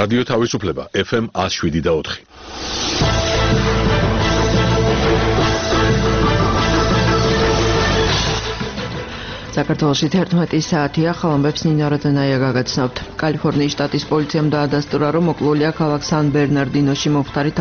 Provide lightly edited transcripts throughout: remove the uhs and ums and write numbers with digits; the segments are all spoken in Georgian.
რადიო თავისუფლება FM 107.4. საქართველოში 11 საათია, ხალხებს ნინო როდენაია გაგაცნობთ. კალიფორნიის შტატის პოლიციამ დაადასტურა, რომ მოკლულია ქალაქ სან ბერნარდინოში მომხდარ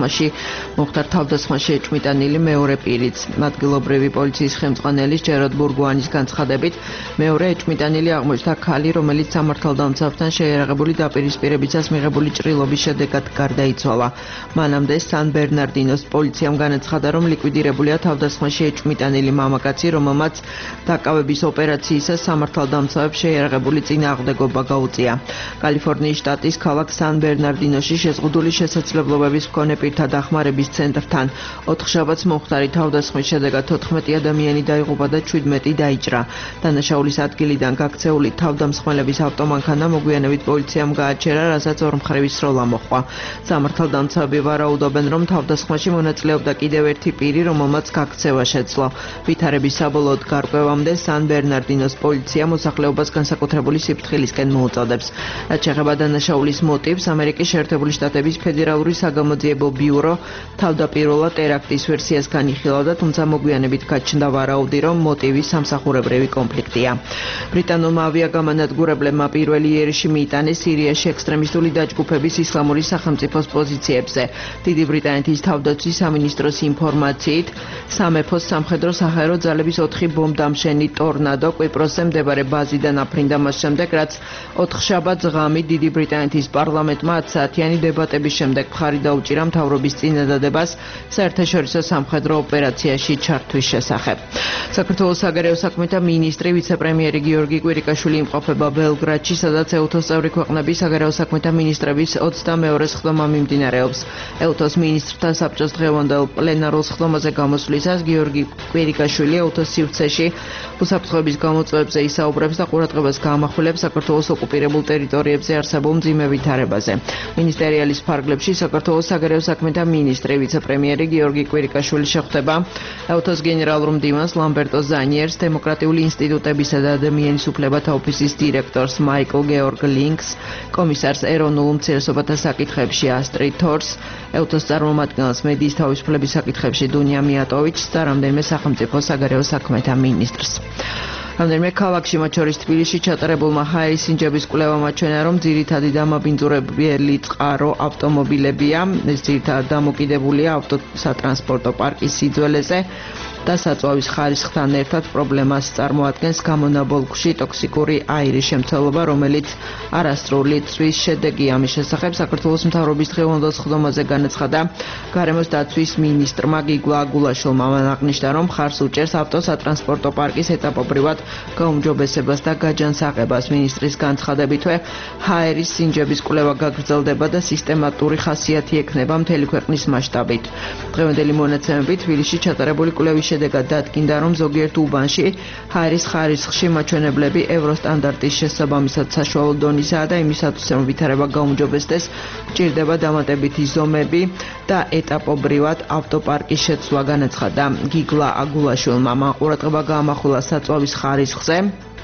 თავდასხმაში ეჭვმიტანილი მეორე პირიც. ადგილობრივი პოლიციის ხელმძღვანელის ჯეროდ ბურგუანის განცხადებით, მეორე ეჭვმიტანილი აღმოჩნდა ქალი, რომელიც სამართალდამცავთან შეიარაღებული დაპირისპირებისას მიღებული ჭრილობის შედეგად გარდაიცვალა. მანამდე სან ბერნარდინოს პოლიციამ განაცხადა, რომ ლიკვიდირებულია თავდასხმაში ეჭვმიტანილი მამაკაცი, რომელმაც დაკავების ოპერაციისას სამართალდამცავებს შეიარაღებული წინააღმდეგობა გაუწია. კალიფორნიის შტატის ქალაქ სან ბერნარდინოში შეზღუდული შესაძლებლობების მქონე პირთა დახმარების ცენტრთან 4 შაბათს მომხდარი თავდასხმის შედეგად 14 ადამიანი დაიღუპა და 17 დაიჭრა. დანაშაულის ადგილიდან გაქცეული თავდამსხმელების ავტომანქანა მოგვიანებით პოლიციამ გააჩერა, რასაც ორმხრივი სროლა მოჰყვა. სამართალდამცავები ვარაუდობენ, რომ თავდასხმაში მონაწილეობდა კიდევ ერთი პირი, რომელმაც გაქცევა შეძლო. ვითარების საბოლოოდ გარკვევამდე სან ბერნარდინოს პოლიცია მოსახლეობას განსაკუთრებული სიფრთხილისკენ მოუწოდებს. რაც შეეხება დანაშაულის მოტივს, ამერიკის შეერთებული შტატების ფედერალური საგამოძიებო ბიურო თავდაპირველად ტერაქტის ვერსიას განიხილავდა, თუმცა მოგვიანებით გაჩნდა ვარაუდი, რომ მოტივი სამსახურებრივი კონფლიქტია. ბრიტანულმა ავიაგამანადგურებლებმა პირველი იერიში მიიტანეს სირიაში ექსტრემისტული დაჯგუფების ისლამური სახელმწიფოს პოზიციებზე. დიდი ბრიტანეთის თავდაცვის სამინისტროს ინფორმაციით, სამეფოს სამხედრო საჰაერო ძალების 4 ბომბდამშენი ტორნადო კვიპროსზე მდებარე ბაზიდან აფრინდა მას შემდეგ, რაც 4 შაბათს ღამით დიდი ბრიტანეთის პარლამენტმა 10 საათიანი დებატების შემდეგ მხარი დაუჭირა მთავრობის წინადადებას საერთაშორისო სამხედრო ოპერაციაში ჩართვის შესახებ. საქართველოს საგარეო საქმეთა მინისტრი ვიცე-პრემიერი გიორგი კვირიკაშვილი იმყოფება ბელგრადში, სადაც ეუთოს წევრი ქვეყნების საგარეო საქმეთა მინისტრების 22-ე სხდომა მიმდინარეობს. ეუთოს მინისტრთა საბჭოს დღევანდელ პლენარულ სხდომაზე გამოსვლისას გიორგი კვირიკაშვილი ეუთოს სივრცეში უსაფრთხოების გამოწვევებზე ისაუბრებს და ყურადღებას გაამახვილებს საქართველოს ოკუპირებულ ტერიტორიებზე არსებულ მძიმე ვითარებაზე. მინისტერიალის ფარგლებში საქართველოს საგარეო საქმეთა მინისტრი ვიცე-პრემიერი გიორგი კვირიკაშვილი შეხვდება ეუთოს გენერალურ მდივანს ლამბერტო ზანიერს, დემოკრატიული ინსტიტუტებისა და ადამიანის უფლებათა ოფისის დირექტორს მაიკლ გეორგ ლინკს, კომისარს ეროვნულ უმცირესობათა საკითხებში ასტრიდ თორს, ეუთოს წარმომადგენელს მედიის თავისუფლების საკითხებში დუნია მიატოვიჩს და რამდენიმე სახელმწიფო საგარეო საქმეთა მინისტრს. რამდენიმე ქალაქში, მათ შორის თბილისში ჩატარებულმა ჰაერის სინჯების კვლევამ აჩვენა, რომ ძირითადი დამაბინძურებელი წყარო ავტომობილებია, ეს ძირითადად დამოკიდებულია ავტოსატრანსპორტო პარკის სიძველეზე და საწვავის ხარისხთან ერთად პრობლემას წარმოადგენს გამონაბოლქვში ტოქსიკური აირის შემცველობა, რომელიც არასრული წვის შედეგია. ამის შესახებ საქართველოს მთავრობის დღევანდელ სხდომაზე განაცხადა გარემოს დაცვის მინისტრმა გიგლა აგულაშვილმა. მან აღნიშნა, რომ მხარს უჭერს ავტოსატრანსპორტო პარკის ეტაპობრივად გაუმჯობესებას და გაჯანსაღებას. მინისტრის განცხადებითვე ჰაერის სინჯების კვლევა გაგრძელდება და სისტემატური ხასიათი ექნება მთელი ქვეყნის მასშტაბით. დღევანდელი მონაცემებით თბილისში ჩატარებული კვლევის შედეგად დადგინდა, რომ ზოგიერთ უბანში ჰაერის ხარისხში მაჩვენებლები ევროსტანდარტის შესაბამისად საშუალო დონისაა და იმისათვის, რომ ვითარება გაუმჯობესდეს, გჭირდება დამატებითი ზომები და ეტაპობრივად ავტოპარკის შეცვლა, განაცხადა გიგლა აგულაშვილმა. მან ყურადღება გაამახვილა საწვავის ხარისხზე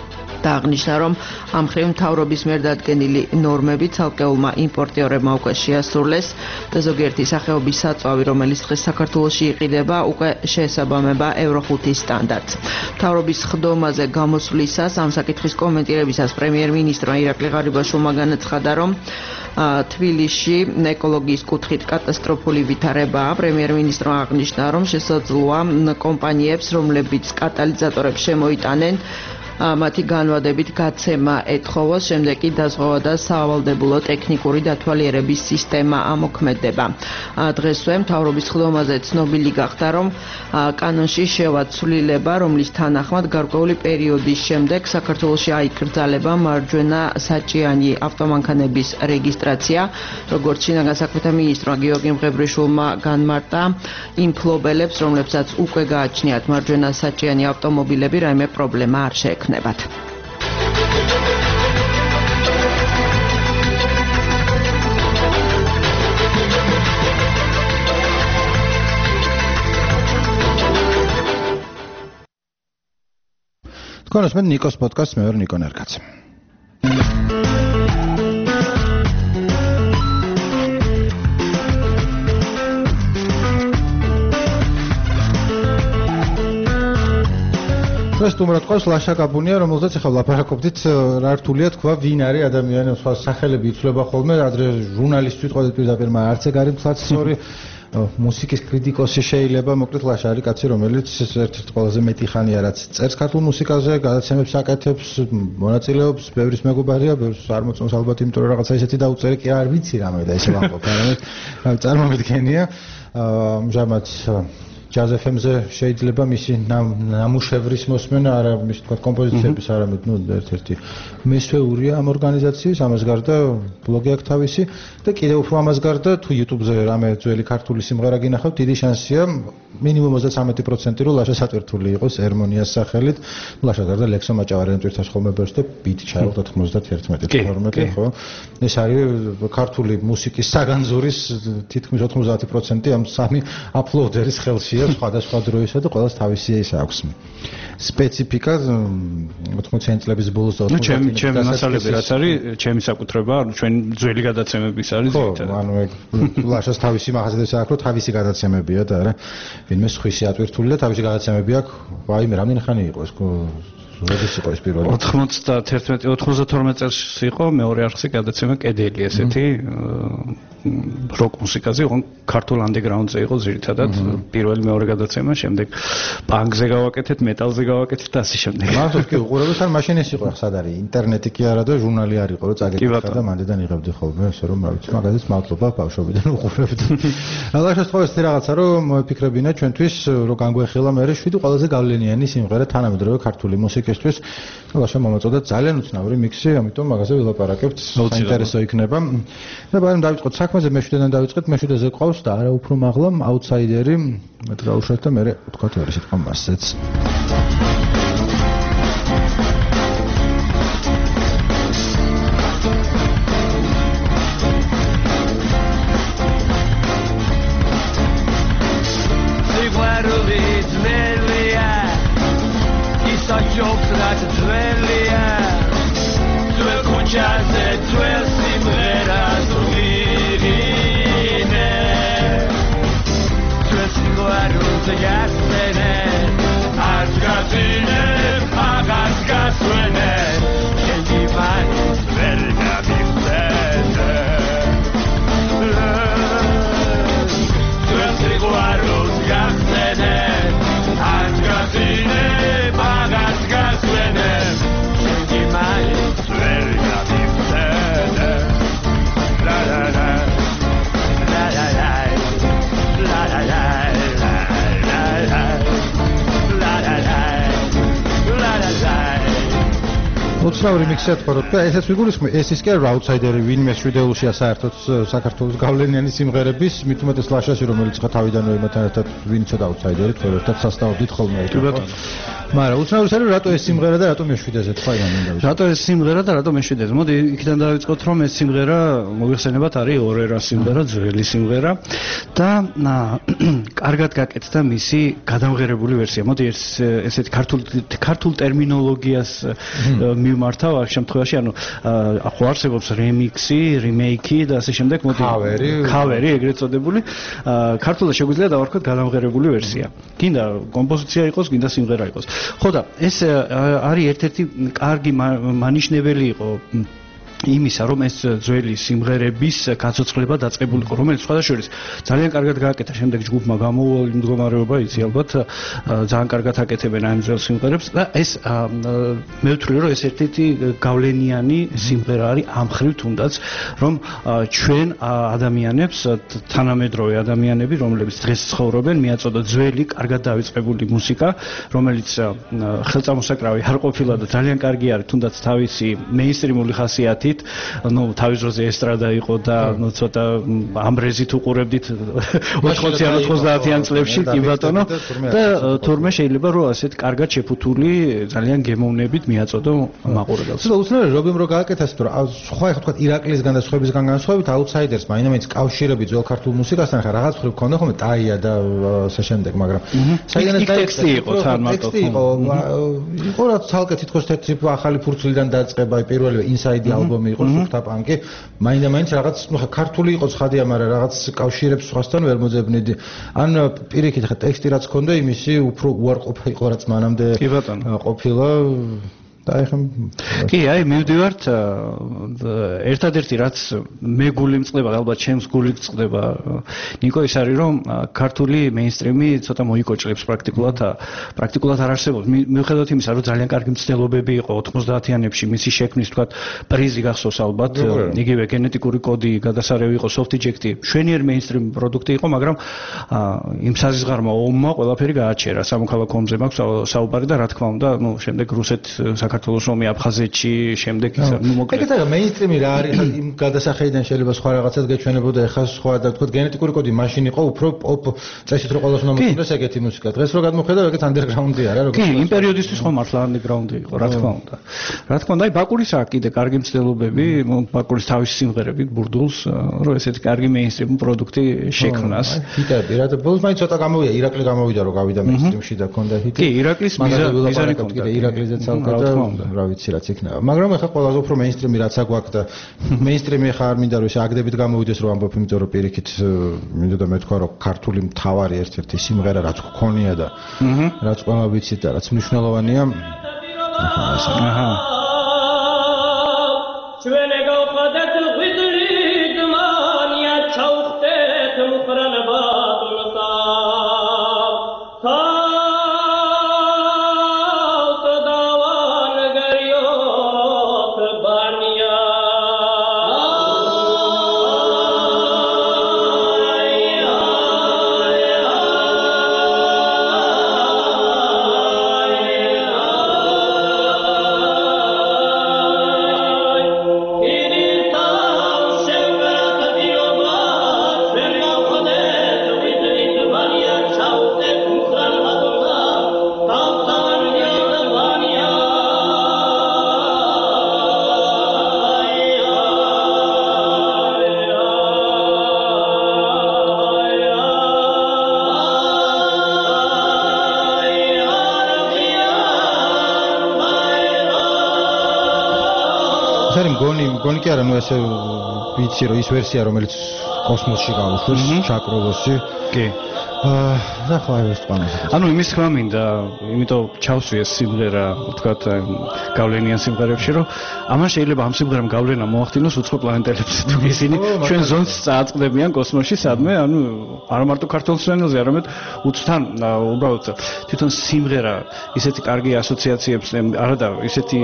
და აღნიშნა, რომ ამ მხრივ მთავრობის მიერ დადგენილი ნორმები ცალკეულმა იმპორტიორებმა უკვე შეასრულეს და ზოგიერთი სახეობის საწვავი, რომელიც დღეს საქართველოში იყიდება, უკვე შეესაბამება ევრო 5 სტანდარტს. მთავრობის სხდომაზე გამოსვლისას ამ საკითხის კომენტირებისას პრემიერ-მინისტრმა ირაკლი ღარიბაშვილმა განაცხადა, რომ თბილისში ეკოლოგიის კუთხით კატასტროფული ვითარებაა. პრემიერ-მინისტრმა აღნიშნა, რომ შესაძლოა კომპანიებს, რომლებიც კატალიზატორებს შემოიტანენ, მათი განვადებით გაცემა ეთხოვოს, შემდეგ კი დაზღვევა და სავალდებულო ტექნიკური დათვალიერების სისტემა ამოქმედება. დღესვე მთავრობის სხდომაზე ცნობილი გახდა, რომ კანონში შევაცვლილება, რომლის თანახმად გარკვეული პერიოდის შემდეგ საქართველოში აიკრძალება მარჯვენა საჭიანი ავტომანქანების რეგისტრაცია, როგორც შინაგან საქმეთა მინისტრმა გიორგი მღებრიშვილმა განმარტა, იმ ფლობელებს, რომლებსაც უკვე გააჩნიათ მარჯვენა საჭიანი ავტომობილები, რაიმე პრობლემა არ შეექმნებათ. თქვენ უსმენთ ნიკოს პოდკასტს, მე ვარ ნიკო ნერგაცი. ეს თუმრად ყავს ლაშა კაპუნია, რომელზეც ახლა ლაპარაკობდით, რა რთულია თქვა, ვინ არის ადამიანი, სხვა სახელები იცვლება ხოლმე, ადრე ჟურნალისტი ვიტყოდით პირდაპირ, მაგრამ არც ეგ არის მცლაცისორი მუსიკის კრიტიკოსი შეიძლება, მოკლედ ლაშა არის კაცი, რომელიც ერთ-ერთი ყველაზე მეტი ხანია, რაც წერს ქართულ მუსიკაზე, გადაცემებს აკეთებს, მონაწილეობს, ბევრის მეგობარია, ბევრს არ მოწონს ალბათ, იმიტომ რომ რაღაცა ისეთი დაუწერე, კი არ ვიცი რამე და ესე ვამბობ, არამედ წარმომედგენია, ამჟამად Jazz FM-ზე შეიძლება მისი ნამუშევრის მოსმენა, არა მის თქვა კომპოზიციების, არამედ ერთ-ერთი მესვეურია ამ ორგანიზაციის, ამას გარდა ბლოგი აქვს თავისი და კიდევ უფრო ამას გარდა თუ YouTube-ზე რამე ძველი ქართული სიმღერა გინახავთ, დიდი შანსია მინიმუმ 33% რომ ლაშა სატვირთული იყოს ერმონიას სახელით. ლაშა გარდა ლექსო მაჭავარიანი ტვირთას ხოლმე ბერს და ბიტ ჩაეღოთ 91-12, ხო? ეს არის ქართული მუსიკის საგანძურის თითქმის 90% ამ სამი აპლოუდერის ხელში. სხვადასხვა დროისა და ყველას თავისი ის აქვს სპეციფიკა 80 წლების ბოლოს და 90 ჩემი მასალები რაც არის ჩემი საკუთრება ანუ ჩვენ ძველი გადაცემების არის ზოგადად ანუ ლაშას თავისი მაღაზიები აქვს რომ თავისი გადაცემებია და არა ვინმე სხვისი ატვირთული და თავისი გადაცემები აქვს ვაიმე რამდენი ხანი იყო ეს როდის იყო ეს პირველი 92 წელს იყო მეორე არხზე გადაცემა კედელი ესეთი როკ მუსიკაზე იყო ქართულ ანდეგრაუნდზე იყო ძირითადად პირველი მეორე გადაცემა შემდეგ პანკზე გავაკეთეთ მეტალზე გავაკეთეთ და ასე შემდეგ მართლა კი უყურებთ ან მაშინ ეს იყო ახლა სად არის ინტერნეტი კი არა და ჟურნალი არ იყო რომ წაგეკითხა და მანდიდან იღებდი ხოლმე ესე რომ რა ვიცი მაგაზეც მადლობა ბავშვობიდან უყურებთ რაღაცას თქოს ეს რაღაცა რომ მოიფიქრებინა ჩვენთვის რომ განგვეხილა მე 7 ყველაზე გავლენიანი სიმღერა თანამედროვე ქართული მუსიკისთვის ლაშა მომაწოდა ძალიან უცნაური მიქსი ამიტომ მაგაზე ვილაპარაკებთ საინტერესო იქნება და ბარემ დავიწყოთ საქმეზე მე-7-დან დავიწყეთ მე-7-ზე ყავს და არა უფრო მაღლა აუთსაიდერი მეტ გაუშვათ და მე ვთქვათ ორი სიტყვა მასეც jokes that dwellia dwell conchaze dwell simrera sumine dwell singuaru tegasene asgatine agasgaswene kendi mai verga bistene dwell singuaru tegasene asgatine უცნაური მიქსია თქვა რომ ესეც ვიგულისხმე ეს ის კი არა აუთსაიდერი ვინმე შვიდეულშია საერთოდ საქართველოს გავლენიანი სიმღერების მით უმეტეს ლაშაში რომელიც ხა თავიდანვე იმათან ერთად ვინ იცოდა აუთსაიდერი თქვენ ერთად სასწაობდით ხოლმე კი ბატონო მაგრამ უცნაური არის რატო ეს სიმღერა და რატო მე-7-ზე თქვა იმან რატო ეს სიმღერა და რატო მე-7-ზე მოდი იქიდან დავიწყოთ რომ ეს სიმღერა მოიხსენებათ არის ორერა სიმღერა ძველი სიმღერა და კარგად გაკეთდა მისი გადამღერებული ვერსია მოდი ესეთი ქართულ ტერმინოლოგიას მიმართავ ამ შემთხვევაში ანუ ახო არსებობს რემიქსი, რიმეიკი და ასე შემდეგ მოდი ქავერი ეგრეთ წოდებული ქართულად შეგვიძლია დავარქვათ გადამღერებული ვერსია. გინდა კომპოზიცია იყოს, გინდა სიმღერა იყოს. ხო და ეს არის ერთ-ერთი კარგი მანიშნებელი იყო იმისა რომ ეს ძველი სიმღერების გაცოცხლება დაწყებულიყო რომელიც სხვადასხვა ძალიან კარგად გააკეთა შემდეგ ჯგუფმა გამოუვალი მდგომარეობა იცი ალბათ ძალიან კარგად აკეთებენ ამ ძველ სიმღერებს და ეს მე ვთვლი რომ ეს ერთ-ერთი გავლენიანი სიმღერა არის ამ ხრივ თუნდაც რომ ჩვენ ადამიანებს თანამედროვე ადამიანები რომლებიც დღეს ცხოვრობენ მიაწოდა ძველი კარგად დავიწყებული მუსიკა რომელიც ხელწამოსაკრავი არ ყოფილა და ძალიან კარგი არის თუნდაც თავისი მეინსტრიმული ხასიათი ну თავის დროზე ესტრადა იყო და ну ცოტა ამბრეზით უყურებდით 80-იან 90-იან წლებში კი ბატონო და თურმე შეიძლება რომ ასეთ კარგად შეფუთული ძალიან გემოვნებით მიაწოდო მაყურებელს. ცოტა უცნაური რობიმ რო გააკეთეს თუ სხვა ეხლა თქვა ირაკლისგან და სხვებისგან განსხვავებით აუთსაიდერს მაინც კავშირები ძველ ქართულ მუსიკასთან ხა რაღაც ხრი ქონდა ხოლმე ტაია და ასე შემდეგ მაგრამ საიდანაც ტექსტი იყო თან მარტო იყო რა თალკე თითქოს თეთრი ახალი ფურცლიდან დაწყება პირველი ინსაიდი ალბომი ალბომი იყო, სუფთა პანკი. მაინდა-მაინც რაღაც, ნუ ხა ქართული იყო ცხადია, მაგრამ რაღაც კავშირებს სხვასთან ვერ მოძებნიდი. ან პირიქით ხა ტექსტი რაც ქონდა, იმისი უფრო უარყოფა იყო, რაც მანამდე ყოფილა. და ეხლა კი, აი მივდივართ ერთადერთი რაც მე გული მწყდება, ალბათ ჩემს გული წყდება ნიკო ის არის რომ ქართული მეინსტრიმი ცოტა მოიკოჭლებს პრაქტიკულად არ არსებობს. მიუხედავად იმისა, რომ ძალიან კარგი მცდელობები იყო 90-იანებში მისი შექმნის თქვა პრიზი გახსოვს ალბათ, იგივე გენეტიკური კოდი, გადასარევი იყო, soft-eject-ი, შვენიერ მეინსტრიმ პროდუქტი იყო, მაგრამ იმ საზღარმა ომმა ყველაფერი გააჩერა. სამოქალაქო ომზე მაქვს საუბარი და რა თქმა უნდა, ნუ შემდეგ რუსეთ საქართველოს ომი აფხაზეთში, შემდეგ ის მოკლედ. ეგეთ არა მეინსტრიმი რა არის, იმ გადასახედიდან შეიძლება სხვა რაღაცას გეჩვენებოდა, ეხლა სხვა და თქვა გენეტიკური კოდი მაშინ იყო უფრო პოპ წესით რო ყველას უნდა მოხდეს ეგეთი მუსიკა. დღეს რო გადმოხედავ, ეგეთ ანდერგრაუნდია რა, როგორ. კი, იმ პერიოდისთვის ხო მართლა ანდერგრაუნდი იყო, რა თქმა უნდა. რა თქმა უნდა, აი ბაკურისა კიდე კარგი მცდელობები, ბაკურის თავისი სიმღერებით ბურდულს, რომ ესეთი კარგი მეინსტრიმ პროდუქტი შექმნას. ჰიტები რა და ბოლოს მაინც ცოტა გამოვიდა, ირაკლი გამოვიდა რომ გავიდა მეინსტრიმში და ქონდა ჰიტი. კი, ირაკლის მიზანი ქონდა. ირაკლიზეც ალკა და რა ვიცი რაც იქნება. მაგრამ ეხლა ყველაზე უფრო მეინსტრიმი რაც აგვაქვს და მეინსტრიმი ხარ მინდა რომ ეს აგდებით გამოვიდეს რომ ამბობ, იმიტომ რომ პირიქით მინდა და მე თქვა რომ ქართული მთავარი ერთ-ერთი სიმღერა რაც გქონია და რაც ყველა ვიცით და რაც მნიშვნელოვანია. აჰა. ჩვენი გავხადეთ ვიდრით მანია ჩავხდეთ მუხრან ბატონსა. მგონი კი არა, ნუ ესე ვიცი რომ ის ვერსია რომელიც კოსმოსში გავუშვეს, ჩაკროვოსი. კი. და ხო არის სპანოს. ანუ იმის თქმა მინდა, იმიტომ ჩავსვიეს სიმღერა, ვთქვათ, გავლენიან სიმღერებში, რომ ამან შეიძლება ამ სიმღერამ გავლენა მოახდინოს უცხო პლანეტელებზე, თუ ისინი ჩვენ ზონს წააწყდებიან კოსმოსში, სადმე, ანუ არა მარტო ქართულ სვენელზე, არამედ უცთან უბრალოდ თვითონ სიმღერა ისეთი კარგი ასოციაციებს, არადა ისეთი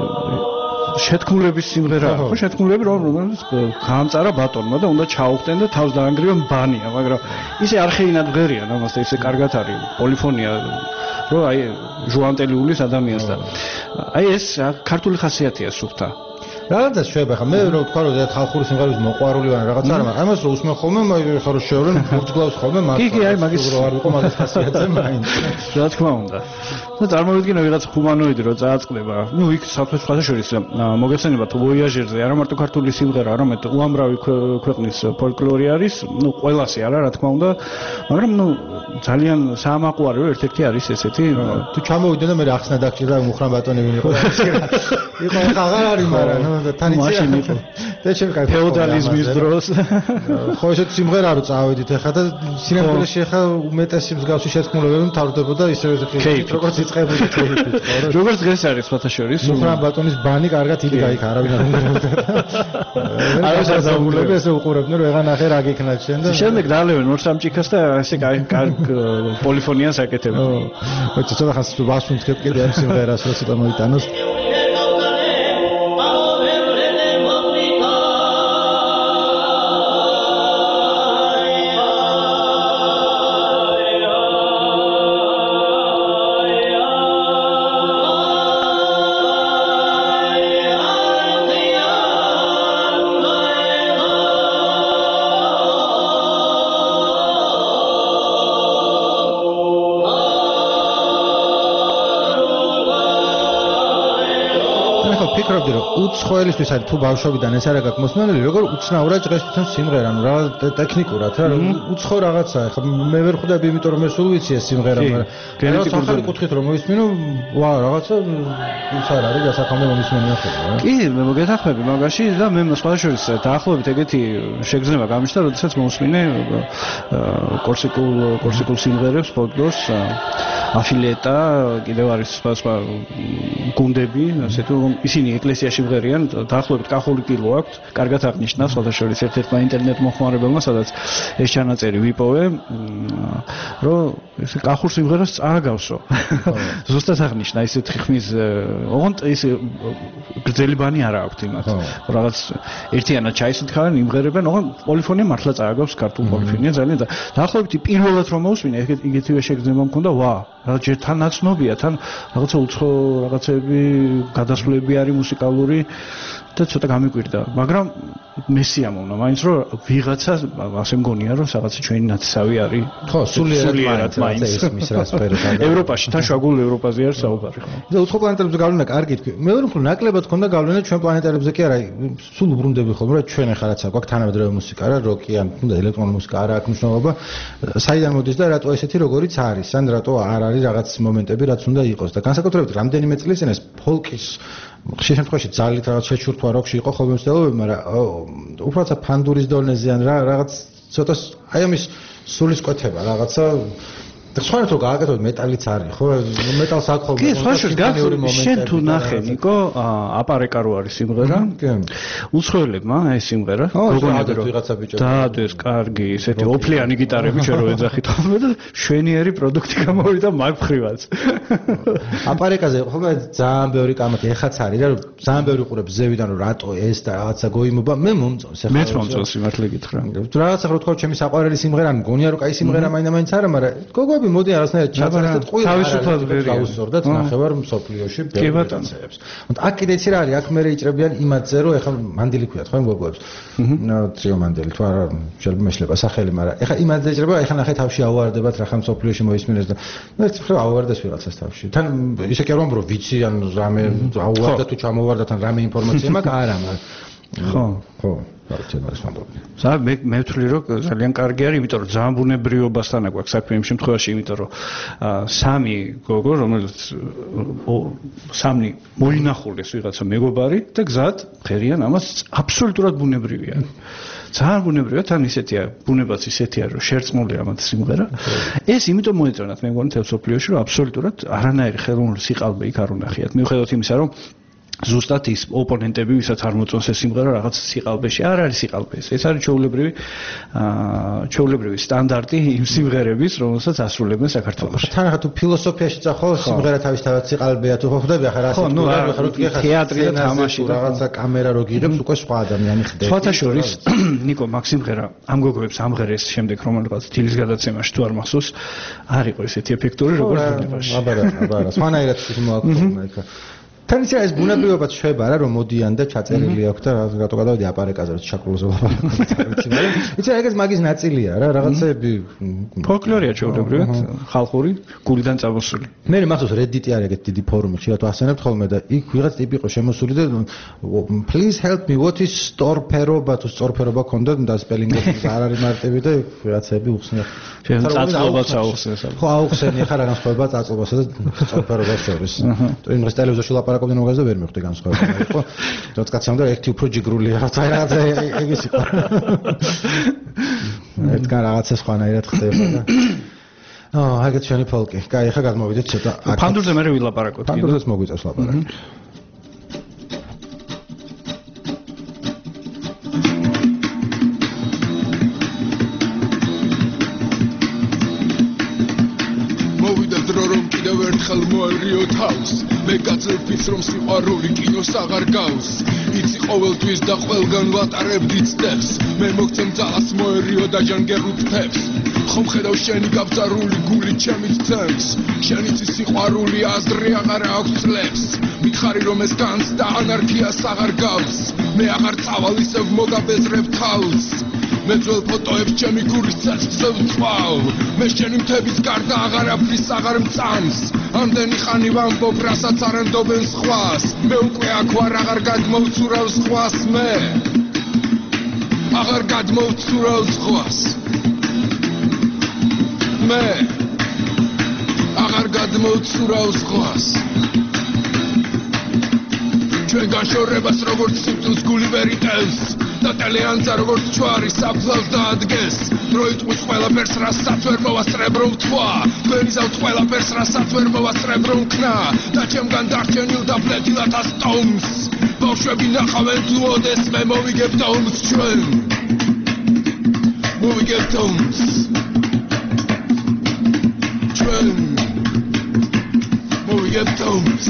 შეთქმულების სიმღერა, ხო შეთქმულები რომელიც გაამწარა ბატონმა და უნდა ჩაუხდნენ და თავს დაანგრიონ ბანია, მაგრამ ისე არხეინად ვღერიან ამას და ისე კარგად არის პოლიფონია, რომ აი ჟუანტელიულის ადამიანს და აი ეს ქართული ხასიათია სუფთა. რაღაცა შეიძლება ხა მე რო ვთქვა რომ ხალხური სიმღერების მოყვარული ვარ რაღაც არა, მაგრამ ამას რო უსმენ ხოლმე ხა რო შევრენ ბურჯგლავს ხოლმე მას. კი, აი მაგის რო არ იყო მაგის ხასიათზე მაინც. რა თქმა უნდა. და წარმოვიდგინე ვიღაც ჰუმანოიდი რო წააწყდება. ნუ იქ საფრთხეს შორის მოგეხსენებათ ვოიაჟერზე არა მარტო ქართული სიმღერა, არამედ უამრავი ქვეყნის ფოლკლორი არის, ნუ ყველასი არა რა თქმა უნდა, მაგრამ ნუ ძალიან საამაყუარი რომ ერთ-ერთი არის ესეთი. თუ ჩამოვიდნენ და მე ახსნა დაგჭირდა მუხრან ბატონი ვინ იყო. იყო აღარ არის, მაგრამ თან მაშინ იყო. და შენ კაი ფეოდალიზმის დროს. ხო ესეთ სიმღერა რო წავედით ახლა და სინამდვილეში ახლა უმეტესი მსგავსი შეთქმულებები მთავრდებოდა ისევე როგორც იწყებოდა ჩვენი ხო. როგორც დღეს არის ფათაშორის. მუხრან ბატონის ბანი კარგად იგი გაიქა, არავინ არ უნდა. არის საზამულები ესე უყურებდნენ რომ ეგან ახე რა გიქნათ შენ და შემდეგ დალევენ ორ-სამ ჭიქას და ესე კარგ პოლიფონიას აკეთებენ. ხო, ცოტა ხანს ვასუნთქებ კიდე ამ სიმღერას რო ცოტა მოიტანოს. ფიქრობდი რომ უცხოელისთვის არის თუ ბავშვობიდან ეს არ აქვს მოსმენელი, როგორ უცნაურად ჟღერს თვითონ სიმღერა, ანუ რა ტექნიკურად რა, უცხო რაღაცაა. ხა მე ვერ ხვდები, იმიტომ რომ მე სულ ვიცი ეს სიმღერა, მაგრამ რა სახალი კუთხით რომ მოვისმინო, ვა, რაღაცა ის არ არის გასახამდე მომისმენია ხოლმე რა. კი, მე მოგეთახმები მაგაში და მე სხვადასხვა დაახლოებით ეგეთი შეგრძნება გამიშთა, როდესაც მოვისმინე კორსიკულ სიმღერებს, ფოლკლორს, აფილეტა, კიდევ არის სხვა გუნდები, ასე თუ ისინი ეკლესიაში მღერიან, დაახლოებით კახური კილო აქვს, კარგად აღნიშნა, სხვადასხვა ერთ-ერთმა ინტერნეტ მოხმარებელმა, სადაც ეს ჩანაწერი ვიპოვე, რომ ეს კახურ სიმღერას წააგავსო. ზუსტად აღნიშნა ისეთ ხმის, ოღონდ ის გრძელი ბანი არ აქვს იმათ. რაღაც ერთიანად ჩაისუთხავენ, იმღერებენ, ოღონდ პოლიფონია მართლა წააგავს ქართულ პოლიფონია ძალიან და დაახლოებით პირველად რომ მოვუსმინე, იგივე შეგრძნება მქონდა, ვა, რა ჯერ თან ნაცნობია, თან რაღაცა უცხო რაღაცები, გადასვლები არის მუსიკალური და ცოტა გამიკვირდა, მაგრამ მესიამოვნა, მაინც რომ ვიღაცა ასე მგონია რომ რაღაცა ჩვენი ნათესავი არის. ხო, სულიერად მაინც ისმის რა სფეროა. ევროპაში, თან შუაგულ ევროპაზე არის საუბარი. და უცხო პლანეტებზე გავლენა კარგი თქვი. მე ვერ მხოლოდ ნაკლებად ქონდა გავლენა ჩვენ პლანეტებზე კი არა, სულ უბრუნდები ხოლმე რომ ჩვენ ახლა რაც აქვს თანამედროვე მუსიკა რა, როკი ან თუნდაც ელექტრონული მუსიკა არ აქვს მნიშვნელობა. საიდან მოდის და რატო ესეთი როგორიც არის, ან რატო არ არის რაღაც მომენტები რაც უნდა იყოს და განსაკუთრებით რამდენიმე წლის წინ ეს ფოლკის ხშირ შემთხვევაში ძალით რაღაც შეჩურთვა როკში იყო ხოლმე მცდელობები, მაგრამ უბრალოდ ფანდურის დონეზე ან რაღაც ცოტა აი ამის სულისკვეთება რაღაცა და სხვა თუ გააკეთოთ მეტალიც არის, ხო? მეტალს აქვს ხოლმე. კი, სხვა შენ თუ ნახე, ნიკო, აპარეკა რო არის სიმღერა. კი. უცხოელებმა ეს სიმღერა, გოგონები რო დაადოს კარგი, ესეთი ოფლიანი გიტარები ჩვენ რო ეძახით ხოლმე და შვენიერი პროდუქტი გამოვიდა მაგ მხრივაც. აპარეკაზე ხოლმე ძალიან ბევრი კამათი ეხაც არის რა, ძალიან ბევრი ყურებს ზევიდან რომ რატო ეს და რაღაცა გოიმობა, მე მომწონს ეხლა. მეც მომწონს სიმართლე გითხრა. რაღაცა რო თქვა ჩემი საყვარელი სიმღერა, მგონია რომ კაი სიმღერა მაინც არა, მაგრამ გოგო მოდი არასნაირად ჩაწერეთ და ტყუილ თავისუფლად გავუსწორდეთ ნახევარ მსოფლიოში ბევრს. აქ კიდე იცი რა არის, აქ მე იჭრებიან იმათზე რომ ეხლა მანდილი ქვიათ ხო იმ გოგოებს. ტრიო მანდილი თუ არა შეიძლება მეშლება სახელი, მაგრამ ეხლა იმათზე იჭრება, ეხლა ნახე თავში ავარდებათ რა ხან მსოფლიოში მოისმინეს და ერთ მხრივ ავარდეს ვიღაცას თავში. თან ისე კი არ ვამბობ ვიცი ან რამე ავარდა თუ ჩამოვარდა თან რამე ინფორმაცია მაქვს არა, მაგრამ ხო მე ვთვლი რომ ძალიან კარგი არის, იმიტომ რომ ძალიან ბუნებრიობასთან აქვს საქმე იმ შემთხვევაში, იმიტომ რომ სამი გოგო, რომელიც სამი მოინახულეს ვიღაცა მეგობარი და გზად ხერიან, ამას აბსოლუტურად ბუნებრივია. ძალიან ბუნებრივია, თან ისეთია, ბუნებაც ისეთია, რომ შერწყმულია ამათ სიმღერა. ეს იმიტომ მოეწონათ, მე მგონი თელ სოფლიოში, რომ აბსოლუტურად არანაირი ხელოვნური სიყალბე იქ არ უნახიათ. მიუხედავად იმისა, რომ ზუსტად ის ოპონენტები, ვისაც არ მოწონს ეს სიმღერა, რაღაც სიყალბეში არ არის სიყალბე. ეს არის ჩვეულებრივი სტანდარტი იმ სიმღერების, რომელსაც ასრულებენ საქართველოში. თან ახლა თუ ფილოსოფიაში წახო, სიმღერა თავისთავად სიყალბეა თუ ხვდები, ახლა რა სიმღერა, ახლა თუ თეატრი და თამაში და რაღაცა კამერა რო გიღებს, უკვე სხვა ადამიანი ხდება. სხვათა შორის, ნიკო, მაგ სიმღერა ამ გოგოებს ამღერეს შემდეგ რომელიღაც თილის გადაცემაში თუ არ მახსოვს, არ იყო ესეთი ეფექტური, როგორც ბუნებაში. აბარა, სხვანაირად მოაქვს ეხლა. თან ისე ეს ბუნებრივობაც შვება რა, რომ მოდიან და ჩაწერილი აქვს და რატო გადავედი აპარეკაზე რომ ჩაკრულზობა. იცი ეგეც მაგის ნაწილია რა, რაღაცები ფოლკლორია ჩვეულებრივად, ხალხური, გულიდან წამოსული. მე მახსოვს Reddit-ი არის ეგეთი დიდი ფორუმი, ხშირად ვახსენებთ ხოლმე და იქ ვიღაც ტიპი იყო შემოსული და please help me, what is სწორფერობა თუ სწორფერობა ქონდა და სპელინგები არ არის მარტივი და ვიღაცები უხსნიან. წაწლობაც აუხსნეს. ხო, აუხსენი ხარ რა განსხვავება წაწლობასა და სწორფერობას შორის. იმის ტელევიზორში ლაპარაკობდნენ მაგაზე და ვერ მივხვდი განსხვავება. იყო რაც კაცი ამდა ერთი უფრო ჯიგრულია რაღაცა ეგ ის იყო. ერთგან რაღაცა სხვანაირად ხდება და აგეთ შენი ფოლკი. კაი, ახლა გადმოვიდეთ ცოტა. ფანდურზე მე ვილაპარაკოთ. ფანდურზეც მოგვიწევს ლაპარაკი. მოერიო თავს მე გაძლევს რომ სიყვარული კინოს აღარ გავს იცი ყოველთვის და ყველგან ვატარებდი წდებს მე მოგცემ ძალას მოერიო და ჯანგერულ ფრთებს ხომ ხედავ შენი გაბძარული გული ჩემის ცემს შენიცი სიყვარული აზრი აღარ აქვს წლებს მითხარი რომ ეს განს და ანარქიას აღარ გავს მე აღარ წავალ ისევ მოგაბეზრებ თავს მე ძველ ფოტოებს ჩემი გულის ცეცხლზე ვწვავ მე შენი მთების გარდა აღარაფრის აღარ მწამს ამდენი ხანი ვამბობ რასაც არ ენდობენ სხვას მე უკვე აქ ვარ აღარ გადმოვცურავ სხვას მე აღარ გადმოვცურავ სხვას მე აღარ გადმოვცურავ სხვას ჩვენ განშორებას როგორც სიკვდილს გული ვერ იტევს და ტელეანძა როგორც ჯვარი საფლავს დაადგეს დრო იტყვის ყველაფერს რასაც ვერ მოვასწრებ რომ თქვა თქვენი ზავთ ყველაფერს რასაც ვერ მოვასწრებ რომ ქნა და ჩემგან დარჩენილ და ფლეთილად ასტომს ბავშვები ნახავენ თუ ოდეს მე მოვიგებ დომს ჩვენ მოვიგებ დომს ჩვენ მოვიგებ დომს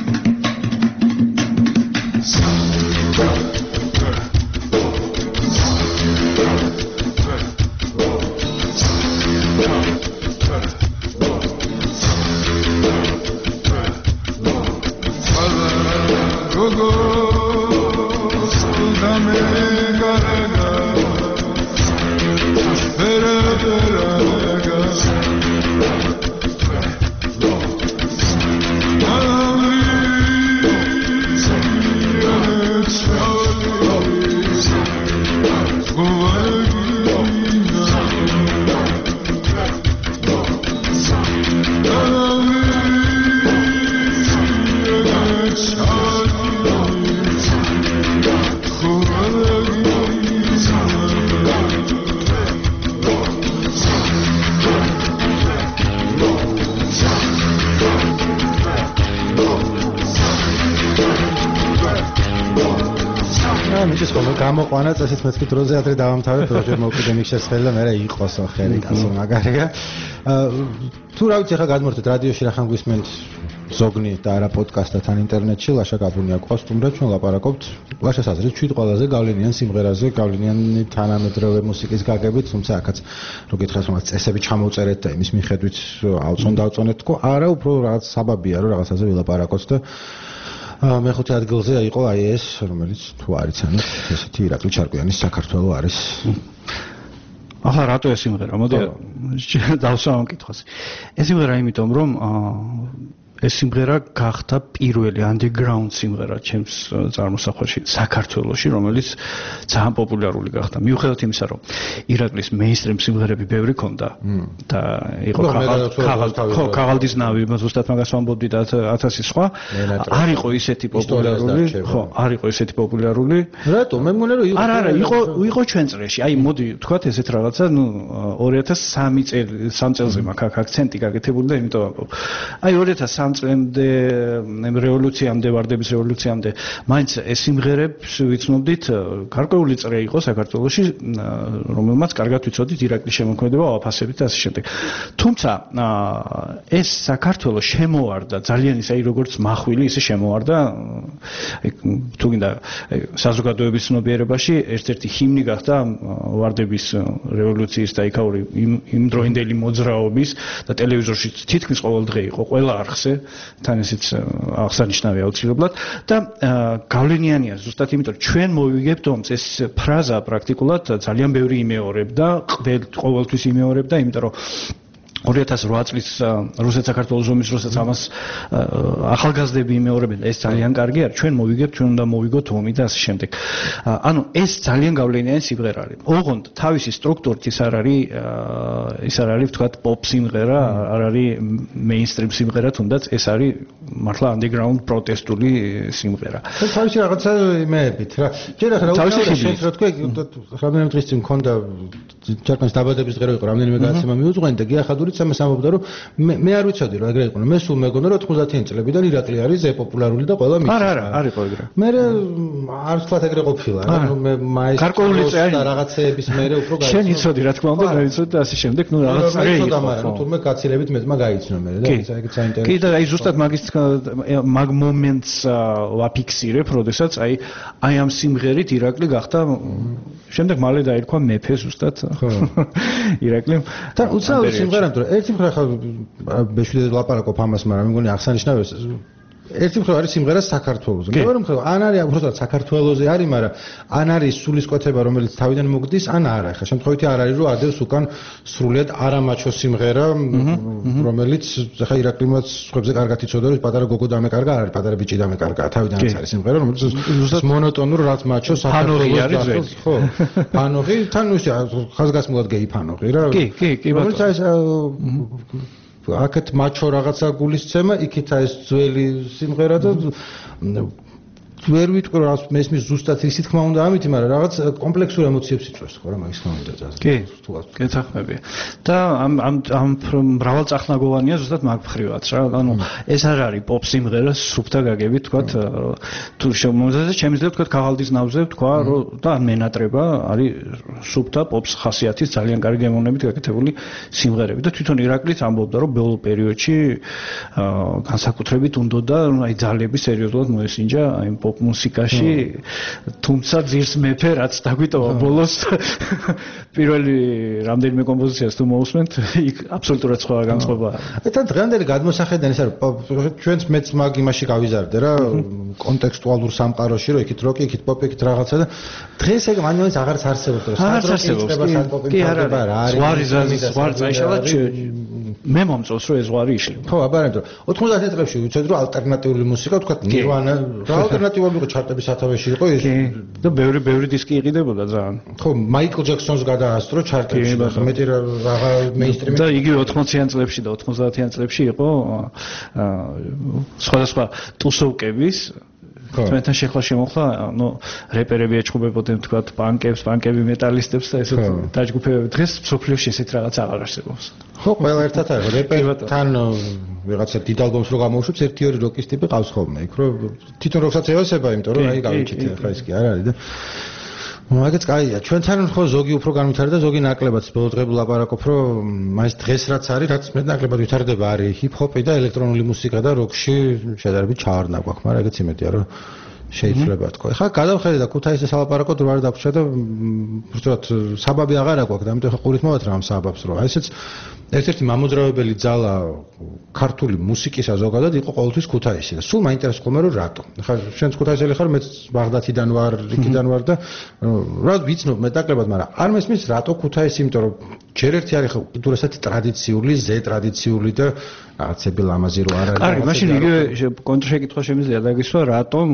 გამოყვანა წესით მეც კი დროზე ადრე დავამთავრებ როჯერ მოვკვიდე მიქშეს ხელი და მე რა იყოსო ხელი კაცო მაგარია თუ რა ვიცი ხა გადმორთეთ რადიოში რა ხან გვისმენთ ზოგნი და არა პოდკასტად ან ინტერნეტში ლაშა გაბუნია ყავს თუმცა ჩვენ ლაპარაკობთ ლაშას აზრით ჩვიდ ყველაზე გავლენიან სიმღერაზე გავლენიანი თანამედროვე მუსიკის გაგებით თუმცა აქაც რო გითხრას მაგ წესები ჩამოვწერეთ და იმის მიხედვით დავწონეთ თქო არა უფრო რაღაც საბაბია რომ რაღაცაზე ვილაპარაკოთ და მეხუთე ადგილზე იყო აი ეს რომელიც თუ არიცანით ესეთი ირაკლი ჩარკვიანის საქართველოს არის ახლა რატო ეს სიმღერა მოდი დავსვამ კითხვას ეს სიმღერა იმიტომ რომ ეს სიმღერა გახდა პირველი underground სიმღერა ჩემს წარმოსახვაში საქართველოში რომელიც ძალიან პოპულარული გახდა მიუხედავად იმისა რომ ირაკლის mainstream სიმღერები ბევრი ქონდა და იყო ქაღალდის ნავი ზუსტად მაგას ვამბობდი და 1000 სხვა არ იყო ისეთი პოპულარული ხო არ იყო ისეთი პოპულარული რატო მე მგონია რომ არა იყო ჩვენ წრეში აი მოდი ვთქვათ ესეთ რაღაცა ნუ 2003 წელზე მაქვს აქცენტი გაკეთებული და იმიტომ ვამბობ აი 2003 წლამდე რევოლუციამდე ვარდების რევოლუციამდე მაინც ეს სიმღერებს ვიცნობდით გარკვეული წრე იყო საქართველოში რომელმაც კარგად ვიცოდით ირაკლის შემოქმედება ავაფასებით და ასე შემდეგ თუმცა ეს საქართველოს შემოვარდა ძალიან ისე როგორც მახვილი ისე შემოვარდა თუ გინდა საზოგადოების ცნობიერებაში ერთ-ერთი ჰიმნი გახდა ვარდების რევოლუციის და იქაური იმდროინდელი მოძრაობის და ტელევიზორში თითქმის ყოველ დღე იყო ყველა არხზე თან ესეც აღსანიშნავია აუცილებლად და გავლენიანია ზუსტად იმიტომ რომ ჩვენ მოვიგებთ ომს ეს ფრაზა პრაქტიკულად ძალიან ბევრი იმეორებდა ყოველთვის იმეორებდა იმიტომ რომ 2008 წლის რუსეთ-საქართველოს ომის როსაც ამას ახალგაზრდები იმეორებენ ეს ძალიან კარგი არის ჩვენ მოვიგებთ ჩვენ უნდა მოვიგოთ ომი და ასე შემდეგ ანუ ეს ძალიან გავლენიანი სიმღერა არის ოღონდ თავისი სტრუქტურით ის არ არის ვთქვათ პოპ სიმღერა არ არის მეინსტრიმ სიმღერა თუნდაც ეს არის მართლა underground პროტესტული სიმღერა თავისი რაღაცა იმეებით რა ჯერ ახლა რა თქვი რამდენიმე დღის წინ მქონდა ჩარკვანის დაბადების დღე რო იყო რამდენიმე გადაცემა მიუძღვენი და გიახადურით ამას ამბობდა რომ მე არ ვიცოდი რომ ეგრე იყო მე სულ მეგონა რომ 90-იან წლებიდან ირაკლი არის პოპულარული და ყველა მის არა არ იყო ეგრე მე არ ვთქვათ ეგრე ყოფილა რა მე მაესტროს და რაღაცეების მე უფრო გაიცნო შენ იცოდი რა თქმა უნდა მე ვიცოდი და ასე შემდეგ ნუ რაღაც წრე იყო მაგრამ თურმე გაცილებით მეც მაგაიცნო მე და ეგეც საინტერესო კი და აი ზუსტად მაგ მომენტს ვაფიქსირებ როდესაც აი ამ სიმღერით ირაკლი გახდა შემდეგ მალე დაირქვა მეფე ზუსტად ირაკლიმ და უცნაური სიმღერა იმიტომ რომ ერთი მხრივ ხა ბეშვიდე ლაპარაკობ ამას მაგრამ მე მგონი აღსანიშნავია ერთი მხრივ არის სიმღერა საქართველოზე. მეორე მხრივ ან არის უბრალოდ საქართველოზე არის, მაგრამ ან არის სულისკვეთება, რომელიც თავიდან მოგდის, ან არა. ხა შემთხვევითი არ არის, რომ ადევს უკან სრულიად არამაჩო სიმღერა, რომელიც ხა ირაკლიმაც სხვებზე კარგად იცოდა, რომ პატარა გოგო დამეკარგა, არ არის პატარა ბიჭი დამეკარგა. თავიდანაც არის სიმღერა, რომელიც ზუსტად მონოტონურ რაც მაჩო საქართველოს არის, ხო. ფანოღი, თან ისე ხაზგასმულად გეი ფანოღი რა. კი, რომელიც ეს აქეთ მაჩო რაღაცა გულისცემა, იქით ეს ძველი სიმღერა და ვერ ვიტყვი რა მესმის ზუსტად ისი თქმა უნდა ამითი, მაგრამ რაღაც კომპლექსურ ემოციებს იწვევს ხო რა მაგის თქმა უნდა ძას. კი, გეთახმებია. და ამ მრავალწახნაგოვანია ზუსტად მაგ მხრივაც რა. ანუ ეს არ არის პოპ სიმღერა სუფთა გაგებით თქვათ თუ შემოძაზე შემიძლია თქვათ ქაღალდის ნავზე თქვა რომ და მენატრება არის სუფთა პოპს ხასიათის ძალიან კარგი გემოვნებით გაკეთებული სიმღერები და თვითონ ირაკლიც ამბობდა რომ ბოლო პერიოდში განსაკუთრებით უნდოდა აი ძალები სერიოზულად მოესინჯა აი პოპ მუსიკაში, თუმცა ძირს მეფე რაც დაგვიტოვა ბოლოს პირველი რამდენიმე კომპოზიციას თუ მოусმენთ, იქ აბსოლუტურად სხვა განწყობაა. და დღევანდელი გადმოსახედიდან ის არის ჩვენც მეც მაგ იმაში გავიზარდე რა, კონტექსტუალურ სამყაროში, რომ იქით როკი, იქით პოპი, იქით რაღაცა და დღეს ეგ მანუალის აღარც არსებობს, რომ კი არ არის. ზღვარი წაიშალა მე მომწონს რომ ეს ზღვარი იშლება. ხო, აბარემ 90-იან წლებში ვიცით რომ ალტერნატიული მუსიკა თქვათ ნირვანა რა ალტერნატიული იყო ჩარტების სათავეში იყო ეს და ბევრი დისკი იყიდებოდა ძალიან. ხო, მაიკლ ჯექსონს გადაასწრო ჩარტებში და მეტი რაღა მეინსტრიმი და იგივე 80-იან წლებში და 90-იან წლებში იყო სხვადასხვა ტუსოვკების ჩვენთან შეხლა შემოხლა, ანუ რეპერები ეჩხუბებოდნენ თქვათ პანკები მეტალისტებს და ესეთ დაჯგუფებები. დღეს მსოფლიოში ესეთ რაღაც აღარ არსებობს. ხო, ყველა ერთად არის. რეპერთან ვიღაცა დიდ ალბომს რო გამოუშვებს, ერთი-ორი როკის ტიპი ყავს ხოლმე. იქ რომ თვითონ როკსაც ევასება, იმიტომ რომ აი გავიჩით ახლა ეს კი არ არის და მაგაც კაია. ჩვენთან ხო ზოგი უფრო განვითარდა, ზოგი ნაკლებად ბოლო დღე ვლაპარაკობ, რომ მაინც დღეს რაც არის, რაც მეტნაკლებად ვითარდება არის ჰიპ-ჰოპი და ელექტრონული მუსიკა და როკში შედარებით ჩავარდნა გვაქვს, მაგრამ ეგეც იმედია რომ შეიძლება თქვა. ხა გადავხედე და ქუთაისის სალაპარაკოდ რა დაგვრჩა და უბრალოდ საბაბი აღარა გვაქვს და ამიტომ ხა ყურით მოვათ რა ამ საბაბს რომ აი ესეც ერთ-ერთი მამოძრავებელი ძალა ქართული მუსიკისა ზოგადად იყო ყოველთვის ქუთაისი და სულ მაინტერესებს ხოლმე რომ რატო. ხა შენც ქუთაისელი ხარ, მეც ბაღდათიდან ვარ, იქიდან ვარ და რა ვიცნობ მეტაკლებად, მაგრამ არ მესმის რატო ქუთაისი, იმიტომ რომ ჯერ ერთი არის ხო უდურესად ტრადიციული, ტრადიციული და რაღაცები ლამაზი რო არ არის. კარგი, მაშინ იგივე კონტრშეკითხვა შემიძლია დაგისვა, რატომ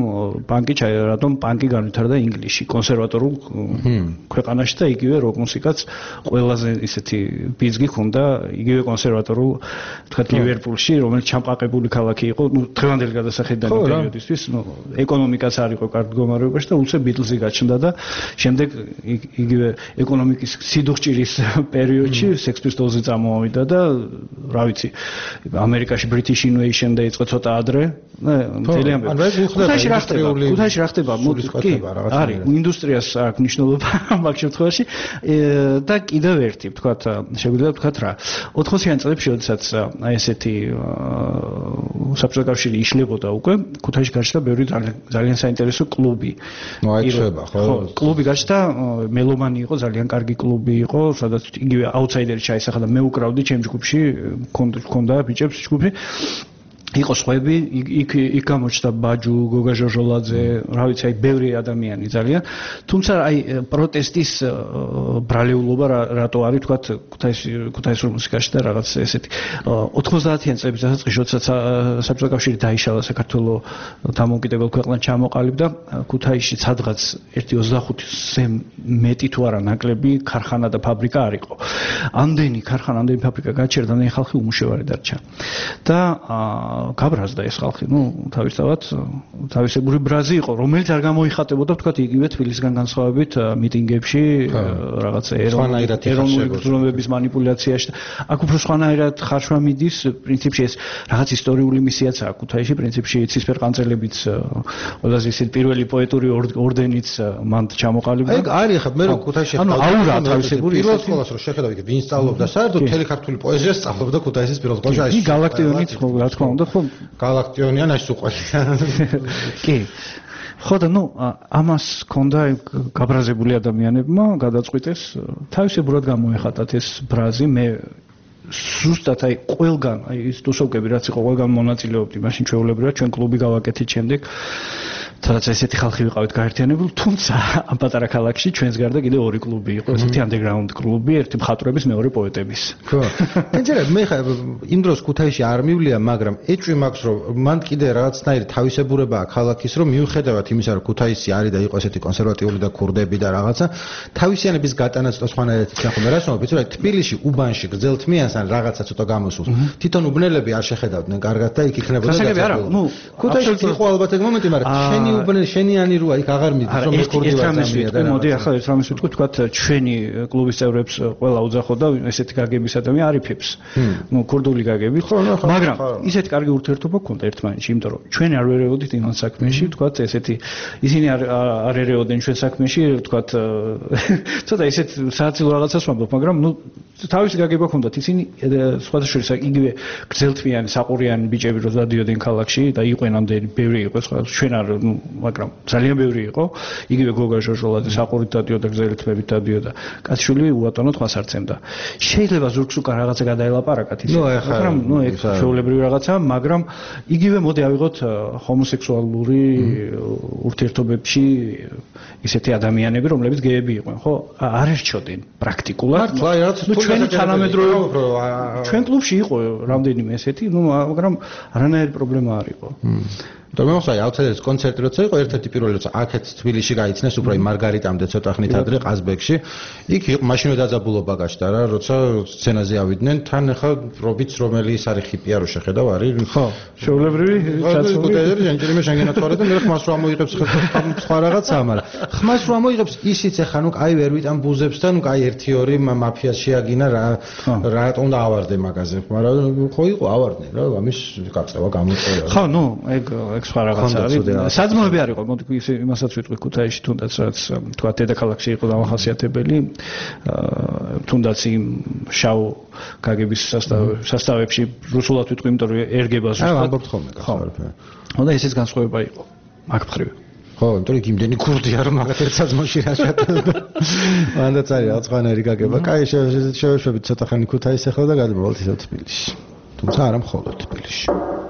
პანკი განვითარდა ინგლისში, კონსერვატორულ ქვეყანაში და იგივე როკ მუსიკაც ყველაზე ისეთი ბიზგი ჰქონდა იგივე კონსერვატორულ თქვათ ლივერპულში, რომელიც ჩამყაყებული ქალაქი იყო, დღევანდელი გადასახედიდან პერიოდისთვის, ეკონომიკაც არ იყო კარგ მდგომარეობაში და უცებ ბიტლზი გაჩნდა და შემდეგ იგივე ეკონომიკის სიდუხჭირის პერიოდში Sex Pistols-ი წამოვიდა და რა ვიცი, ამერიკაში British Invasion დაიწყო ცოტა ადრე, ძალიან ქუთაისში რა ხდება? კი, არის ინდუსტრიას აქვს მნიშვნელობა მაგ შემთხვევაში და კიდევ ერთი, ვთქვათ, შეგვიძლია ვთქვათ რა 80-იან წლებში, როდესაც აი ესეთი საბჭოთა კავშირი იშლებოდა უკვე, ქუთაისში გაჩნდა ბევრი ძალიან საინტერესო კლუბი. მოაიჩება, ხო? კლუბი გაჩნდა, მელომანი იყო, ძალიან კარგი კლუბი იყო, სადაც იგივე აუთსაიდერი ჩაისახა და მე უკრავდი ჩემ ჯგუფში, მქონდა ბიჭებს ჯგუფი. იყო სხვები, იქ გამოჩნდა ბაჯუ, გოგა ჟოჟოლაძე, რა ვიცი, აი ბევრი ადამიანი ძალიან. თუმცა აი პროტესტის ბრალეულობა რატო არის, თქვათ, ქუთაისურ მუსიკაში და რაღაც ესეთი 90-იან წლების დასაწყისში, როდესაც საბჭოთა კავშირი დაიშალა საქართველოს დამოუკიდებელ ქვეყნად ჩამოყალიბდა, ქუთაისში სადღაც 1.25-ზე მეტი თუ არა ნაკლები ქარხანა და ფაბრიკა არ იყო. ამდენი ქარხანა, ამდენი ფაბრიკა გაჩერდა, ამდენი ხალხი უმუშევარი დარჩა. და გაბრაზდა ეს ხალხი, თავისებური ბრაზი იყო, რომელიც არ გამოიხატებოდა, ვთქვათ, იგივე თბილისგან განსხვავებით მიტინგებში, რაღაც ეროვნული გრძნობების მანიპულაციაში. აქ უფრო სხვანაირად ხარშვა მიდის, პრინციპში ეს რაღაც ისტორიული მისიაცაა ქუთაისში, პრინციპში ცისფერყანწელებიც ყველაზე ისეთ პირველი პოეტური ორდენიც მან ჩამოყალიბდა. ეგ არის ხა მე რო ქუთაისში ანუ აურა თავისებური პირველ სკოლას რო შეხედავ, იქ ვინ სწავლობდა, საერთოდ მთელი ქართული პოეზია სწავლობდა ქუთაისის პირველ სკოლაში. კი, გალაქტიონიც რა თქმა უნდა, ხო გალაქტიონიან ეს უყვარია. კი. ხო და ამას ქონდა გაბრაზებული ადამიანებმა გადაწყვიტეს თავისებურად გამოეხატათ ეს ბრაზი. მე ზუსტად აი ყველგან აი ის თუსოვკები რაც იყო ყველგან მონაწილეობდი მაშინ ჩვეულებრივად ჩვენ კლუბი გავაკეთეთ შემდეგ სადაც ესეთი ხალხი ვიყავით გაერთიანებული, თუმცა ამ პატარა ქალაქში ჩვენს გარდა კიდე ორი კლუბი იყო, ესეთი underground კლუბი, ერთი მხატვრების, მეორე პოეტების. ხო. ენჯერა მე ხა იმ დროს ქუთაისში არ მივლია, მაგრამ ეჭვი მაქვს, რომ მან კიდე რაღაცნაირი თავისებურებაა ქალაქის, რომ მიუხედავად იმისა, რომ ქუთაისი არის და იყო ესეთი კონსერვატიული და ქურდები და რაღაცა, თავისიანების გატანაც სხვანაირად იცნახო. რას ვამბობ, იცი რა, თბილისში უბანში გრძელთმიანს ან რაღაცა ცოტა გამოსულს. თვითონ უბნელები არ შეხედავდნენ კარგად და იქ იქნებოდა გასაგები. ქუთაისში იყო ალბათ ეგ მომენტი, მაგრამ შენიანი როა იქ აღარ მიდის რომ მე ქურდი ვარ და მოდი ახლა ერთ რამეს ვიტყვი თქვათ ჩვენი კლუბის წევრებს ყველა უძახოდა ესეთი გაგების ადამიანი არიფებს ნუ ქურდული გაგები მაგრამ ისეთი კარგი ურთიერთობა გქონდა ერთმანეთში იმიტომ რომ ჩვენ არ ვერეოდით იმან საქმეში თქვათ ესეთი ისინი არ ერეოდნენ ჩვენ საქმეში თქვათ ცოტა ესეთ საათილ რაღაცას ვამბობ მაგრამ ნუ თავისი გაგება ჰქონდათ ისინი სხვათა შორის იგივე გრძელთმიანი საყურიანი ბიჭები რო დადიოდნენ ქალაქში და იყვნენ ამდენი ბევრი იყო ჩვენ არ ნუ მაგრამ ძალიან ბევრი იყო იგივე გოგა ჟოჟოლაძე საყურით დადიოდა გრძელთმებით დადიოდა კაცშვილი უატონოდ ხმას არცემდა შეიძლება ზურგს უკან რაღაცა გადაელაპარაკათ ისე მაგრამ ნუ ეგ შეულებრივი რაღაცა მაგრამ იგივე მოდი ავიღოთ ჰომოსექსუალური ურთიერთობებში ისეთი ადამიანები რომლებიც გეები იყვნენ ხო არ ერჩოდნენ პრაქტიკულად ჩვენი თანამედროვე ჩვენ კლუბში იყო რამდენიმე ესეთი ნუ მაგრამ არანაირი პრობლემა არ იყო და მე ხსოვს აუცილებლად კონცერტი როცა იყო ერთ-ერთი პირველი როცა აქეთ თბილისში გაიცნეს უფრო იმ მარგარიტამდე ცოტა ხნით ადრე ყაზბეგში იქ იყო მაშინვე დაძაბულობა გაჩნდა რა როცა სცენაზე ავიდნენ თან ახლა პრობიც რომელი ის არის ხიპია რო შეხედავ არის ხო შეულებრივი ჩაცმული ჟანჭერიმე შანგენათვალე და მე ხმას რო ამოიღებს სხვა რაღაცაა მაგრამ ხმას რო ამოიღებს ისიც ახლა ნუ კაი ვერ ვიტან ბუზებს და ნუ კაი 1-2 მაფიას შეაგინა რა რატომ და ავარდე მაგაზე მაგრამ ხო იყო ავარდნენ რა ამის გაწევა გამოწევა ხო ნუ ეგ სხვა რაღაცა არის. საძმოები არ იყო, მოდი იმასაც ვიტყვი ქუთაისში თუნდაც რაც თქვა დედაქალაქში იყო დამახასიათებელი, თუნდაც იმ შავ გაგების სასწავებში რუსულად ვიტყვი, იმიტომ რომ ერგება ზუსტად. ამბობთ ხოლმე გასაარფე. ხო და ესეც განსხვავება იყო მაგ მხრივ. ხო, იმიტომ რომ იმდენი ქურდია რომ მაგათ ერთ საძმოში რა ჩატარდა. მანდაც არის რაღაც სხვანაირი გაგება. კაი, შევეშვებით ცოტა ხანი ქუთაისს ახლა და გადმოვალთ ისევ თბილისში. თუმცა არა მხოლოდ თბილისში.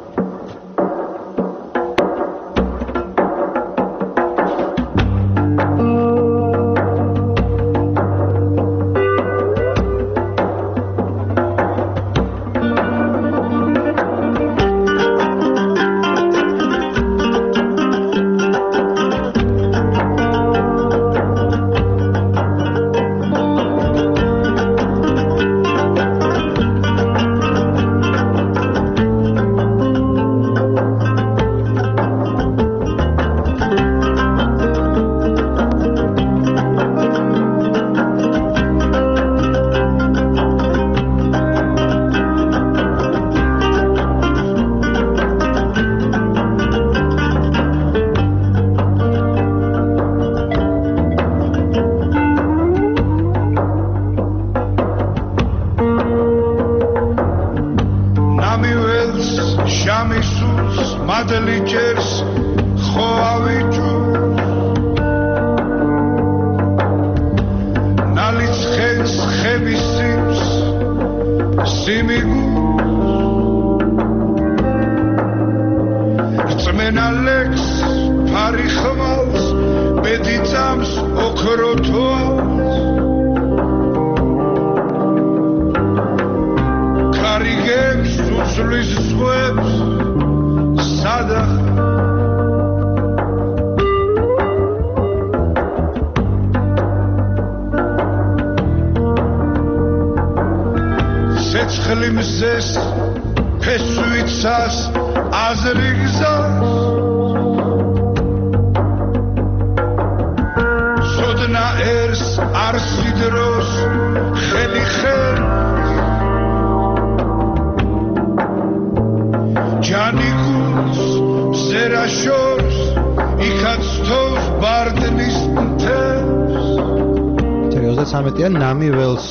ნამი ველს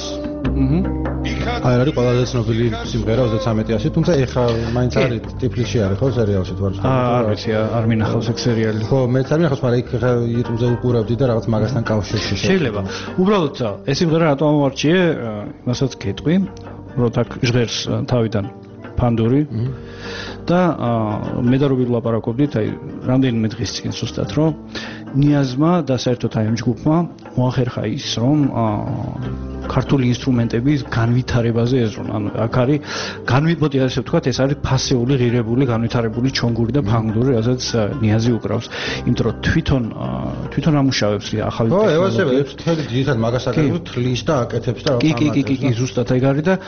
აი არის ყველაზე ცნობილი სიმღერა 33-აში, თუმცა ეხა მაინც არის ტიფლისში არის ხო სერიალში თუ არა? არ ვიცი, არ მინახავს ეგ სერიალი. ხო, მეც არ მინახავს, მაგრამ იქ ეხა YouTube-ზე უყურავდი და რაღაც მაგასთან კავშირში შეიძლება. უბრალოდ ეს სიმღერა რატომ ამოვარჩიე, იმასაც გეტყვი. როთ აქ ჟღერს თავიდან ფანდური და მე და რობი ვლაპარაკობდით აი რამდენიმე დღის წინ ზუსტად რომ ნიაზმა და საერთოდ აი ამ ჯგუფმა მოახერხა ის რომ ქართული ინსტრუმენტების განვითარებაზე ეზრონ. ანუ აქ არის განვითარებული ასე ვთქვათ, ეს არის ფასეული, ღირებული, განვითარებული ჩონგური და ფანგური, რასაც ნიაზი უკრავს. იმიტომ რომ თვითონ ამუშავებს ახალი ტექნოლოგიები. ხო, ევასებს თელი ძირითადად მაგას აკეთებს, თლის და აკეთებს და კი, ზუსტად ეგ არის და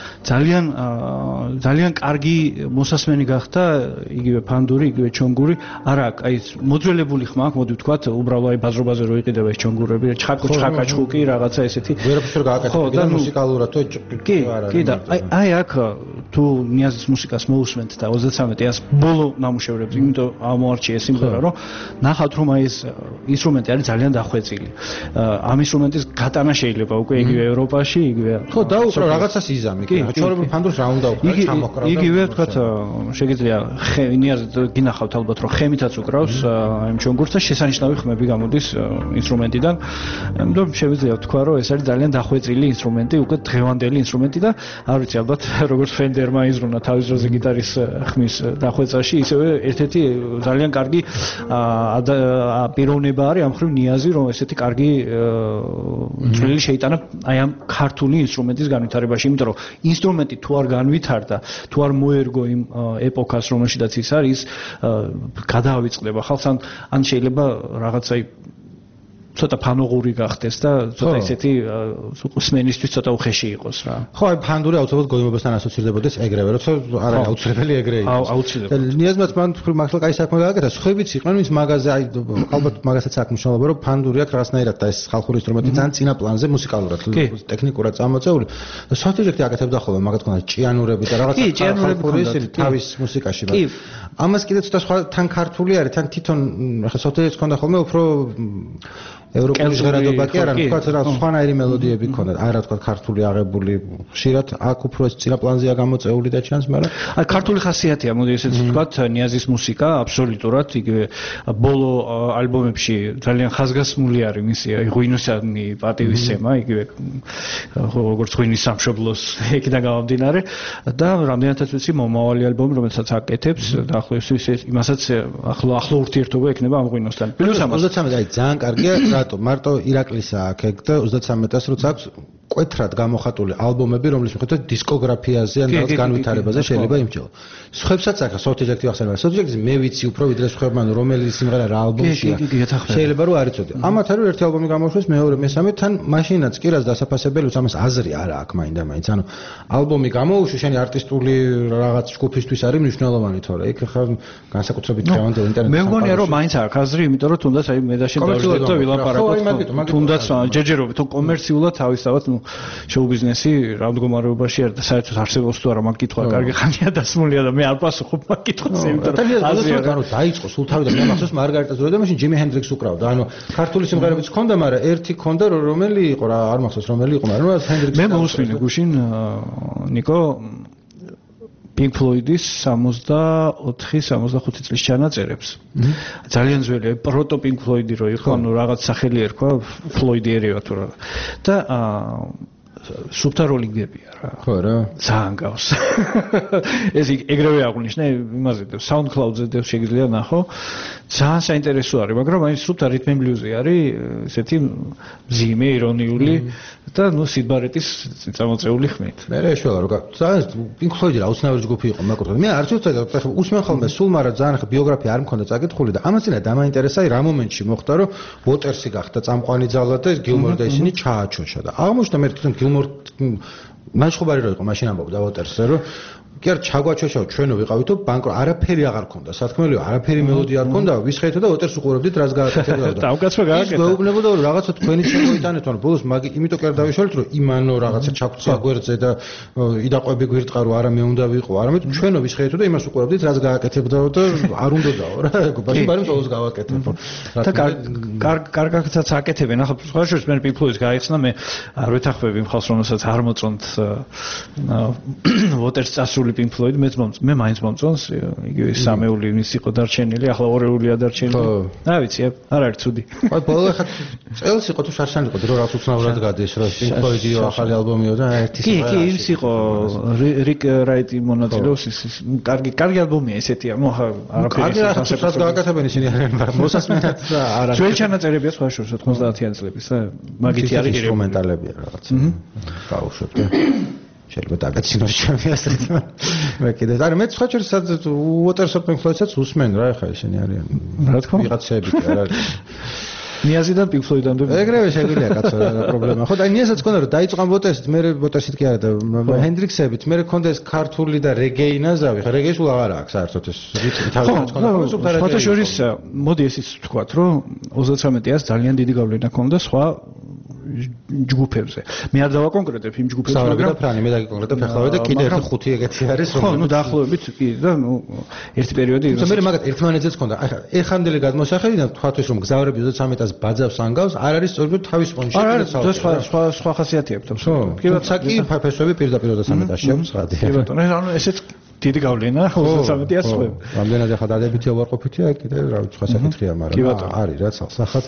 ძალიან კარგი მოსასმენი გახდა იგივე ფანდური, იგივე ჩონგური. არა, აი მოძველებული ხმა აქვს, მოდი ვთქვათ, უბრალოდ აი ბაზრობაზე რო იყიდება ეს ჩონგურები, ჩხაკაჩხუკი, რაღაცა ესეთი. ვერაფერს ვერ გააკეთებ. და მუსიკალურად თუ კი და აი აქ თუ ნიაზის მუსიკას მოусმენთ და 33-ას ბოლო ნამუშევრებს, იმიტომ ამოარჩიე სიმღერა, რომ ნახავთ რომ აი ეს ინსტრუმენტი არის ძალიან დახვეწილი. ამ ინსტრუმენტის გატანა შეიძლება უკვე იგივე ევროპაში, იგივე ხო დაუკრა რაღაცას იზამი, კი. ჩორები ფანდურს რა უნდა უკრა, ჩამოყრა. იგივე ვთქვათ, შეგიძლია ნიაზი გინახავთ ალბათ რომ ხემითაც უკრავს ამ ჩონგურს და შესანიშნავი ხმები გამოდის ინსტრუმენტიდან. ამიტომ შევიძლია ვთქვა რომ ეს არის ძალიან დახვეწილი ინსტრუმენტი, უკვე დღევანდელი ინსტრუმენტი და არ ვიცი ალბათ როგორც ფენდერმა იზრუნა თავის დროზე გიტარის ხმის დახვეწაში, ისევე ერთ-ერთი ძალიან კარგი პიროვნება არის ამ ხრივ ნიაზი, რომ ესეთი კარგი წვლილი შეიტანა აი ამ ქართული ინსტრუმენტის განვითარებაში, იმიტომ რომ ინსტრუმენტი თუ არ განვითარდა, თუ არ მოერგო იმ ეპოქას, რომელშიც ის არის, გადაავიწყდება ხალხს, ან შეიძლება რაღაცა ცოტა ფანოღური გახდეს და ცოტა ისეთი სმენისთვის ცოტა უხეში იყოს რა. ხო, აი ფანდური აუცილებლად გოიმობასთან ასოცირდებოდეს ეგრევე, როცა არა აუცილებელი ეგრე იყოს. აუცილებელი. ნიაზმაც მან მართლა კაი საქმე გააკეთა, სხვაებიც იყვნენ, ვინც მაგაზე აი ალბათ მაგასაც აქვს მნიშვნელობა, რომ ფანდური აქვს რაღაცნაირად და ეს ხალხური ინსტრუმენტი ძალიან წინა პლანზე მუსიკალურად, ტექნიკურად წამოწეული. სოციოლოგიები აკეთებდა ხოლმე მაგათ ქონდა ჭიანურები და რაღაცა ხალხური ისეთი თავის მუსიკაში. ამას კიდე ცოტა სხვა თან ქართული არის, თან თვითონ ახლა სოციოლოგიებს ქონდა ხოლმე უფრო ევროპული ჟღერადობა კი არა, თქვათ რა სხვანაირი მელოდიები ქონდა, არა თქვათ ქართული აღებული, ხშირად აქ უფრო ეს წინა პლანზეა გამოწეული და ჩანს, მაგრამ აი ქართული ხასიათია, მოდი ესეც ვთქვათ, ნიაზის მუსიკა აბსოლუტურად იგივე ბოლო ალბომებში ძალიან ხაზგასმული არის მისი ღვინოსანი პატივისცემა, იგივე როგორც ღვინის სამშობლოს იქიდან გამომდინარე და რამდენადაც ვიცი მომავალი ალბომი, რომელსაც აკეთებს და ახლა იმასაც ახლო ურთიერთობა ექნება ამ ღვინოსთან. პლუს 33 აი ძალიან კარგია მარტო ირაკლისა აქ ეგ და 33-ას როცა აქვს კვეთრად გამოხატული ალბომები, რომლის მიხედვით დისკოგრაფიაზე ან რაღაც განვითარებაზე შეიძლება იმჭერო. სხვებსაც აქ სოციოლოგიები ახსენებენ. სოციოლოგიები მე ვიცი უფრო ვიდრე სხვებმა, რომელი სიმღერა რა ალბომშია. შეიძლება რომ არ იცოდე. ამათ არის ერთი ალბომი გამოშვეს, მეორე, მესამე, თან მაშინაც კი რაც დასაფასებელი, ამას აზრი არა აქვს მაინდა-მაინც. ანუ ალბომი გამოუშვა, შენი არტისტული რაღაც ჯგუფისთვის არის მნიშვნელოვანი, თორე იქ ხა განსაკუთრებით დღევანდელ ინტერნეტში. მე მგონია რომ მაინც აქვს აზრი, იმიტომ რომ თუნდაც აი მე და შენ დავждეთ და ვილაპარაკოთ. თუნდაც ჯერჯერობით თუ კომერციულად თავისთავად შოუ ბიზნესი რა მდგომარეობაში არის და საერთოდ არსებობს თუ არა მაგ კითხვა კარგი ხანია დასმულია და მე არ პასუხობ მაგ კითხვას, იმიტომ რომ ანუ დაიწყო სულ თავიდან მე მახსოვს მარგარიტას როდი და მაშინ ჯიმი ჰენდრიქსი უკრავდა. ანუ ქართული სიმღერებიც ჰქონდა, მაგრამ ერთი ჰქონდა რომელი იყო რა არ მახსოვს რომელი იყო, მაგრამ ჰენდრიქსი მე მოусმინე გუშინ ნიკო Pink Floyd-ის 64-65 წლის ჩანაწერებს. ძალიან ძველი, პროტო Pink Floyd-ი რო იყო, ანუ რაღაც სახელი ერქვა, Floyd-იერია თუ რა. და სუფთა როლინგებია რა. ხო რა. ძალიან გავს. ეს ეგრევე აღნიშნე იმაზე SoundCloud-ზე და შეგიძლია ნახო. ძალიან საინტერესო არის, მაგრამ აი სუფთა რიტმ ენ ბლუზი არის, ესეთი მძიმე, ირონიული და ნუ სიდ ბარეტის წამოწეული ხმით. მე რეშველა რო ძალიან Pink Floyd-ი რა უცნაური ჯგუფი იყო, მეკუთვნა. მე არც უცნაური, ხა უსმენ ხოლმე სულ, მაგრამ ძალიან ხა ბიოგრაფია არ მქონდა წაკითხული და ამას წინა დამაინტერესა რა მომენტში მოხდა, რომ Waters-ი გახდა წამყვანი ძალა და ეს Gilmour და ისინი ჩააჩოშა და აღმოჩნდა მე თვითონ Gilmour მაშხობარი რო იყო, მაშინ ამბობდა Waters-ზე, რომ კი არ ჩაგვაჩოშავ ჩვენო ვიყავითო ბანკრო არაფერი აღარ ქონდა სათქმელია არაფერი მელოდია არ ქონდა ვისხეითა და ოტერს უყურებდით რას გააკეთებდა და უკაცრა გააკეთა მეუბნებოდა რომ რაღაცა თქვენი შემოიტანეთ ანუ ბოლოს იმიტომ კი არ დავიშალეთ რომ იმანო რაღაცა ჩაგვწა გვერდზე და იდაყვები გვირტყა რომ არა მე უნდა ვიყო არამედ ჩვენო ვისხეითა და იმას უყურებდით რას გააკეთებდაო და არ უნდაო რა ბაში ბარემ ყოველს გავაკეთებ და კარგაკაცაც აკეთებენ ახლა სხვა შორის მე Pink Floyd-ს გაიხსნა მე არ ვეთახმები მხოლოდ რომელსაც არ მოწონთ ოტერს წასული Pink Floyd მე მაინც მომწონს იგივე სამეული ის იყო დარჩენილი ახლა ორეულია დარჩენილი რა ვიცი არ არის ცუდი აი ბოლო ხა წელს იყო თუ შარშან იყო რომ რაც უცნაურად გადის რომ Pink Floyd-ი ახალი ალბომიო და ერთი კი ის იყო Rick Wright-ი მონაწილეობს ის კარგი ალბომია ესეთია ნუ ახლა არაფერი ასე გააკეთებენ ისინი არიან მოსასმენად და არა ძველი ჩანაწერებია სხვა შორს 90-იან წლების და მაგითი არის ინსტრუმენტალებია რაღაც გავუშვებ და შეიძლება დაგაცინოს ჩემი ასეთ მე კიდე არა მე სხვა შორს Waters of Pink Floyd-საც უსმენ რა ხა ისინი არიან რა თქმა უნდა ვიღაცები კი არ არის ნიაზიდან Pink Floyd-ამდე ეგრევე შეგვიძლია კაცო რა პრობლემა ხო და ნიაზაც ქონდა რომ დაიწყან ბოტესით მე ბოტესით კი არა და ჰენდრიქსებით მე ქონდა ეს ქართული და რეგეი ნაზავი ხა რეგეი სულ აღარ აქვს საერთოდ ეს რიტმი თავიდან ქონდა სხვა შორის მოდი ესეც ვთქვათ რომ 33-ას ძალიან დიდი გავლენა ქონდა სხვა ჯგუფებზე. მე არ დავაკონკრეტებ იმ ჯგუფებს, მაგრამ ფრანი მე დაგიკონკრეტებ ახლა და კიდე ერთი ხუთი ეგეთი არის რომ ხო, ნუ დაახლოებით კი და ნუ ერთი პერიოდი თუმცა მე მაგათ ერთმანეთზეც ქონდა. ახლა ეხანდელი გადმოსახედიდან თქვათვის რომ გზავრები 33-ას ბაძავს ანგავს, არ არის სწორედ თავის პონჩი და სხვა ხასიათი აქვს. კი ბატონო, კი ფესვები პირდაპირ 33-აში აქვს ხადი. კი ბატონო, ანუ ესეც დიდი გავლენა 33-ას ხო. რამდენად ახლა დადებითია უარყოფითია, კიდე რა ვიცი სხვა საკითხია, მაგრამ არის რა სახათ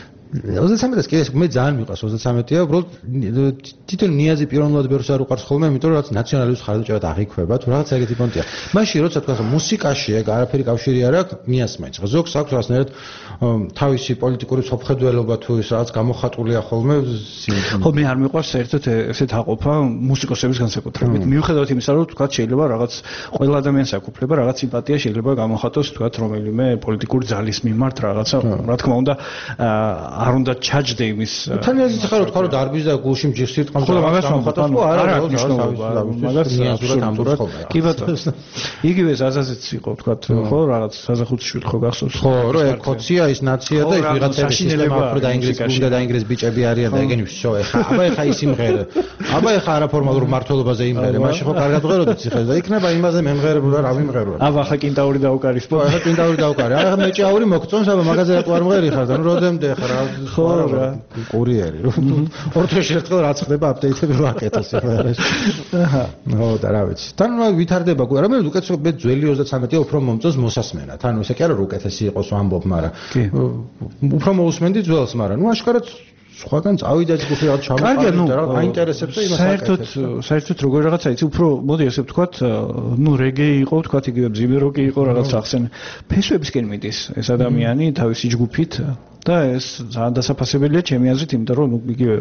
33-ას კი მე ძალიან მიყვარს 33-ია, უბრალოდ თვითონ ნიაზი პირველად ბერს არ უყარს ხოლმე, იმიტომ რომ რაც ნაციონალიზმის ხარჯებად აღიქვება, თუ რაღაც ეგეთი პონტია. მაშინ როცა თქვა ხა მუსიკაში ეგ არაფერი კავშირი არ აქვს, ნიაზს მაინც. ზოგს აქვს რაღაცნაირად თავისი პოლიტიკური სოფხედველობა თუ ის რაღაც გამოხატულია ხოლმე. ხო, მე არ მიყვარს საერთოდ ესეთ აყოფა მუსიკოსების განსაკუთრებით. მიუხედავად იმისა, რომ თქვა შეიძლება რაღაც ყველა ადამიანს აქვს უფლება რაღაც სიმპათია შეიძლება გამოხატოს თქვა რომელიმე პოლიტიკური ძალის მიმართ რაღაცა, რა თქმა უნდა არ უნდა ჩაჯდე იმის თან ისიც ხარო თქვა რომ დარბის და გულში მჯიხს სიტყვას ხო მაგას მომხატოს თუ არა მაგას ნიაზურად ამბობს ხოლმე კი ბატონო იგივე ზაზაზეც იყო თქვა ხო რაღაც საზახუცი შვილი ხო გახსოვს ხო რომ ეგ ხოცია ის ნაცია და ის ვიღაცების სისტემა უფრო და ინგლისური და ინგლისის ბიჭები არიან და ეგენი შო ეხა აბა ეხა ის იმღერე აბა ეხა არაფორმალურ მართლობაზე იმღერე მაშინ ხო კარგად ვღეროდით სიხეს და იქნება იმაზე მემღერებულ და რა ვიმღერო აბა ხა კინტაური დაუკარის ხო ეხა კინტაური დაუკარი არა მეჭაური მოგწონს აბა მაგაზე რა თუ არ მღერი ხარ და ნუ როდემდე ხა რა ხო რა კურიერი რომ ორთვეში ერთხელ რაც ხდება აპდეიტები ვაკეთოს ეხლა ხო და რა ვიცი თან ვითარდება რა მე უკეთესო მე ძველი 33-ია უფრო მომწონს მოსასმენად ანუ ესე კი არა რომ უკეთესი იყოს ვამბობ მაგრამ უფრო მოусმენდი ძველს მაგრამ ნუ აშკარად სხვაგან წავიდა ჯგუფი რაღაც ჩამოყალიბდა და რა აინტერესებს და იმას საერთოდ როგორ რაღაცა იცი უფრო მოდი ესე ვთქვათ ნუ რეგეი იყო ვთქვათ იგივე მძიმე როკი იყო რაღაც ახსენ ფესვებისკენ მიდის ეს ადამიანი თავისი ჯგუფით და ეს ძალიან დასაფასებელია ჩემი აზრით, იმიტომ რომ იგივე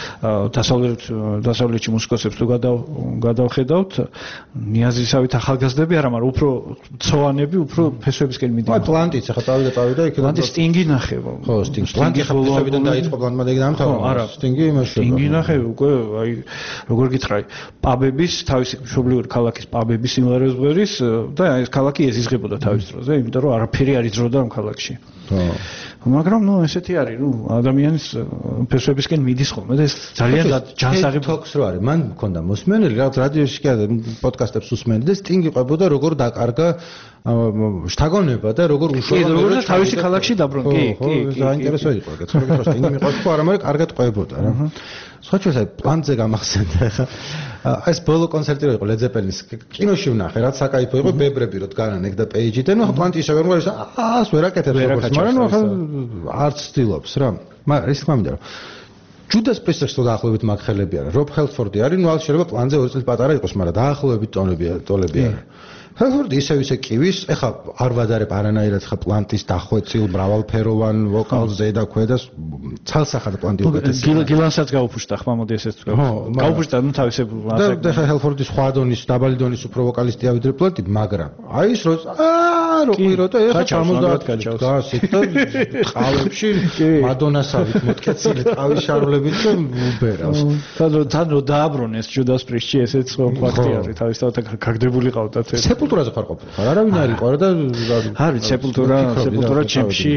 დასავლეთში მუსიკოსებს თუ გადავხედავთ, ნიაზისავით ახალგაზრდები არა, მაგრამ უფრო ცოვანები, უფრო ფესვებისკენ მიდიან. აი პლანტიც ახლა წავიდა იქ და პლანტი სტინგი ნახევა. ხო, სტინგი. პლანტი ხა ფესვებიდან დაიწყო პლანტმა და იქ დამთავრდა. სტინგი იმაში. სტინგი ნახევა უკვე აი როგორ გითხრა, პაბების, თავისი მშობლიური ქალაქის პაბების სიმღერებს ღვერის და ეს ქალაქი ეზიზღებოდა თავის დროზე, იმიტომ რომ არაფერი არ იძროდა ამ ქალაქში. ხო. მაგრამ ნუ ესეთი არის, ნუ ადამიანის ფესვებისკენ მიდის ხოლმე და ეს ძალიან ჯანსაღი თოქს რო არის. მან მქონდა მოსმენელი, რაღაც რადიოში კი არა, პოდკასტებს უსმენდი და სტინგი ყვებოდა როგორ დაკარგა შთაგონება და როგორ უშუალოდ როგორ თავისი ქალაქში დაბრუნ. კი, კი, საინტერესო იყო ეგ. თორემ სტინგი მიყვარს თუ არა, მაგრამ კარგად ყვებოდა რა. სხვა ჩვენს პლანზე გამახსენდა ხა. ეს ბოლო კონცერტი რო იყო Led Zeppelin-ის კინოში ვნახე, რაც საკაიფო იყო, ბებრები რო დგანან ეგ და პეიჯი და ნუ პლანტი ისე ვერ მოარის, ას ვერ აკეთებს როგორც, მაგრამ ნუ ხა არც ცდილობს რა. მაგრამ ის თქმა მინდა რომ Judas Priest-ს თუ დაახლოებით მაგხელები არა, Rob Halford-ი არის, ნუ შეიძლება პლანზე 2 წელი პატარა იყოს, მაგრამ დაახლოებით ტოლები არა. Halford ისე კივის, ეხა არ ვადარებ არანაირად ხა პლანტის დახვეწილ მრავალფეროვან ვოკალს ზედა ქვედა ცალსახად პლანტი უკეთესია. გილანსაც გაუფუშტა ხმა მოდი ესეც თქვა. გაუფუშტა ნუ თავისებურად. და ხა Halford-ის სხვა დონის, დაბალი დონის უფრო ვოკალისტია ვიდრე პლანტი, მაგრამ აი ის რო როყირო და ეხა 70 გაჩავს და ყავებში მადონასავით მოტკეცილი ყავის შარვლებით და უბერავს. თან რო დააბრუნეს Judas Priest-ში ესეც ფაქტი არის, თავისთავად გაგდებული ყავდათ ეს. სეპულტურაზე ხარ ყოფილი ხარ? არავინ არ იყო და არის სეპულტურა ჩემში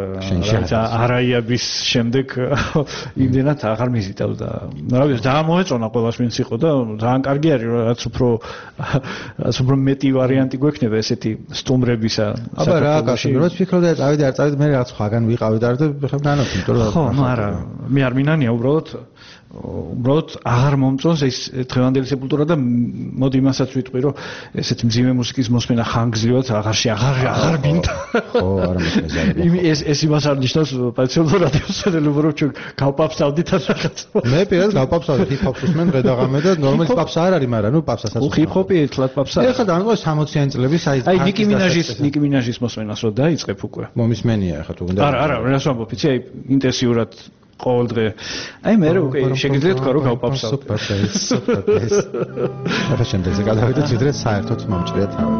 არაიაბის შემდეგ იმდენად აღარ მიზიდავდა. რა ვიცი, დაამოეწონა ყველას ვინც იყო და ძალიან კარგი არის, რაც უფრო მეტი ვარიანტი გვექნება ესეთი სტუმრების მიღებისა. აბა რა გასაგებია, რომ ვფიქრობდი არ წავიდე, მე რაღაც სხვაგან ვიყავით არ და ხომ განაცხი, იმიტომ რომ ხო, ну არა, მე არ მინანია უბრალოდ აღარ მომწონს ეს დღევანდელი სეპულტურა და მოდი იმასაც ვიტყვი, რომ ესეთი მძიმე მუსიკის მოსმენა ხანგრძლივად აღარ გინდა. ხო, არა მოგეზარება. ეს იმას არ ნიშნავს პაციენტურ რადიოსანელობ რომ ჩვენ გავპაფსავდით რაღაც. მე პირველად გავპაფსავდი ჰიპ-ჰოპს უსმენ დღე-დაღამე და ნორმალს პაფს არ არის, მაგრამ ნუ პაფსაც ჰიპ-ჰოპი ერთლად პაფსა. ეხლა დაანყო 60-იანი წლების აი ნიკი მინაჟის მოსმენას რო დაიწყებ უკვე. მომისმენია ეხლა თუ გინდა. არა, რას ვამბობ, იცი, აი ინტენსიურად ყოველ დღე. აი მე უკვე შეგიძლიათ თქვა რომ გავპაფსავ. სუპერ. ახლა შემდეგზე გადავიდეთ ვიდრე საერთოდ მომჭრია თავი.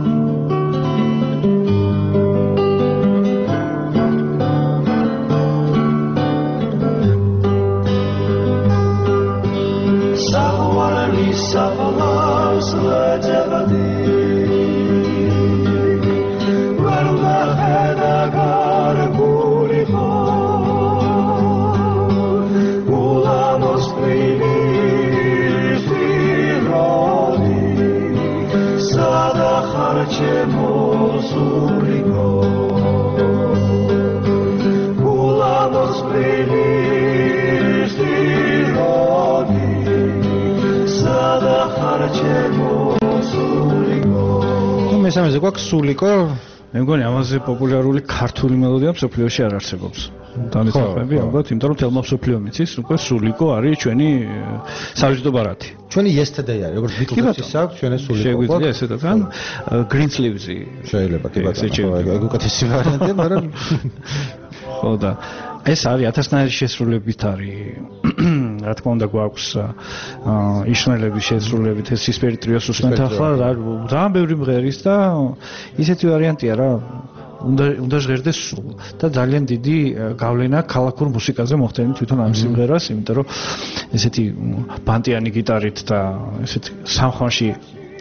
მესამეზე გვაქვს სულიკო. მე მგონი ამაზე პოპულარული ქართული მელოდია მსოფლიოში არ არსებობს. დამეცახები ალბათ, იმიტომ რომ თელმა მსოფლიო მიცის, უკვე სულიკო არის ჩვენი საჯდო ბარათი. ჩვენი yesterday არის, როგორც ბიტლზის აქვს, ჩვენ ეს სულიკო. შეგვიძლია ესეთაც ან green sleeves-ი შეიძლება კი ბატონო. ეგ უკეთესი ვარიანტია, მაგრამ ხო და ეს არის 1000-ნაირი შესრულებით არის. რა თქმა უნდა გვაქვს იშნელების შესრულებით ეს სისფერი ტრიოს უსმენთ ახლა ძალიან ბევრი მღერის და ისეთი ვარიანტია რა უნდა ჟღერდეს სულ და ძალიან დიდი გავლენა ქალაქურ მუსიკაზე მოხდენი თვითონ ამ სიმღერას, იმიტომ რომ ესეთი ბანტიანი გიტარით და ესეთი სამხანში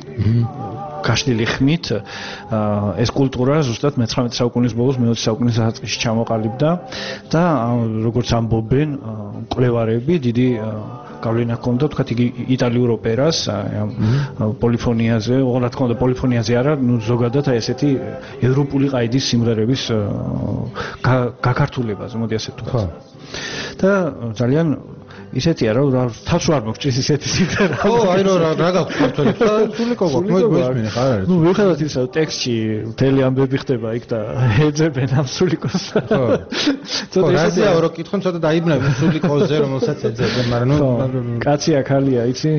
გაშლილი ხმით ეს კულტურა ზუსტად მე-19 საუკუნის ბოლოს მე-20 საუკუნის დასაწყისში ჩამოყალიბდა და როგორც ამბობენ მკვლევარები დიდი გავლენა ჰქონდა თქვათ იგი იტალიურ ოპერას პოლიფონიაზე, რა თქმა უნდა პოლიფონიაზე არა, ნუ ზოგადად აი ესეთი ევროპული ყაიდის სიმღერების გაქართულებაზე, მოდი ასე ვთქვათ. და ძალიან ისეთია რა თავს არ მოგჭრის ისეთი სიმღერა. ხო, აი რა გაქვს ქართველებს და სულიკო გვაქვს, მოისმინე ხარ არის. ნუ ვიხადოთ ისა ტექსტში მთელი ამბები ხდება იქ და ეძებენ ამ სულიკოს. ხო. ცოტა ისეთია რომ კითხონ ცოტა დაიბნებ სულიკოზე რომელსაც ეძებენ, მაგრამ ნუ კაცია ქალია, იცი?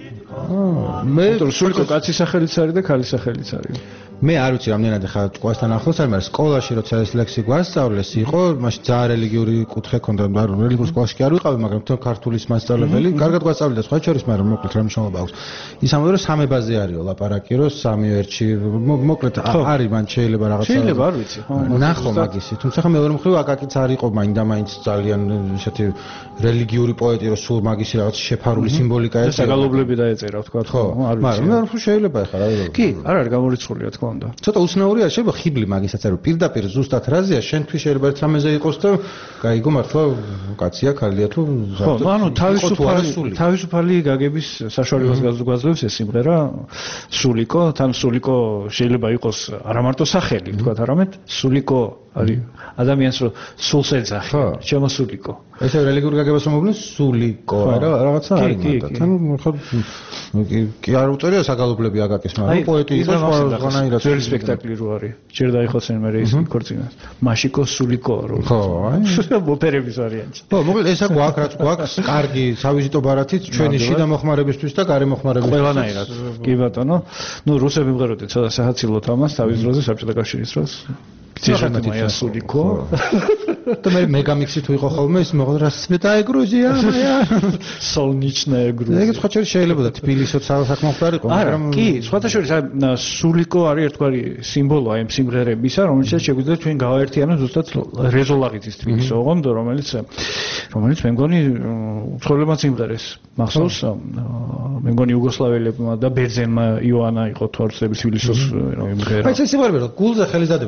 მე სულიკო კაცის სახელიც არის და ქალის სახელიც არის. მე არ ვიცი რამდენად ხა ჭკვასთან ახლოს არის, მაგრამ სკოლაში როცა ეს ლექსი გვასწავლეს იყო, მაშინ ძალიან რელიგიური კუთხე ჰქონდა, მაგრამ რელიგიურ სკოლაში კი არ ვიყავი, მაგრამ თვითონ ქართულის მასწავლებელი, კარგად გვასწავლიდა სხვა შორის, მაგრამ მოკლედ რა მნიშვნელობა აქვს. ის ამბობს რომ სამებაზე არისო ლაპარაკი, რომ სამი ერთში, მოკლედ არის მან შეიძლება რაღაცა. შეიძლება არ ვიცი, ხო. ნახო მაგისი, თუმცა ხა მეორე მხრივ აკაკიც არ იყო მაინდა-მაინც ძალიან ესეთი რელიგიური პოეტი, რომ სულ მაგისი რაღაც შეფარული სიმბოლიკა ეწევა. საგალობლები დაეწერა, ვთქვა, ხო, არ ვიცი. მაგრამ მე არ ვფიქრობ შეიძლება ხა რა. კი, არ არის გამორიცხული, რა თქმა უნდა. ცოტა უცნაურია, შეიძლება ხიბლი მაგისაც არის, პირდაპირ ზუსტად რაზეა, შენთვის შეიძლება ერთ რამეზე იყოს და გაიგო მართლა კაცია, ქალია თუ ზუსტად. ხო, ანუ თავისუფალი გაგების საშუალებას გაძლევს ეს სიმღერა სულიკო, თან სულიკო შეიძლება იყოს არა მარტო სახელი, თქვათ, არამედ სულიკო არის ადამიანს რომ სულს ეძახი, ჩემო სულიკო. ესე რელიგიური გაგებას მომბლენ სულიკო, რაღაცა არის მაგათ. ანუ ხო კი არ უწერია საგალობლები აკაკის, მაგრამ პოეტი იყო სხვანაირად. ძველი სპექტაკლი რო არის. ჯერ დაიხოცენ მე ის ქორწინას. მაშიკო სულიკო რო. ხო, აი. ოპერების ვარიანტი. ხო, მოკლედ ესა გვაქვს, რაც გვაქვს კარგი სავიზიტო ბარათით ჩვენი შიდა მოხმარებისთვის და გარე მოხმარებისთვის. ყველანაირად. კი ბატონო. ნუ რუსები მღეროდნენ ცოტა საჰაცილოთ ამას თავის დროზე საბჭოთა კავშირის დროს. Цежатый моя сулико. То მე მეგამიქსი თუ იყო ხოლმე ის მოყვა რა სვეტая Грузия моя. Солнечная Грузия. ეგ სხვა შორის შეიძლება და თბილისოც საქმე ხარ იყო, მაგრამ კი, სხვათა შორის სულიკო არის ერთგვარი სიმბოლო აი ამ სიმღერებისა, რომელსაც შეგვიძლია ჩვენ გავაერთიანოთ ზუსტად რეზოლაღიძის თბილისო, ოღონდ რომელიც მე მგონი უცხოელებმა სიმღერეს მახსოვს, მე მგონი იუგოსლაველებმა და ბერძენმა იოანა იყო თორცების თბილისოს იმღერა. აი ეს სიმღერები რომ გულზე ხელის დადებით, თქო კარგი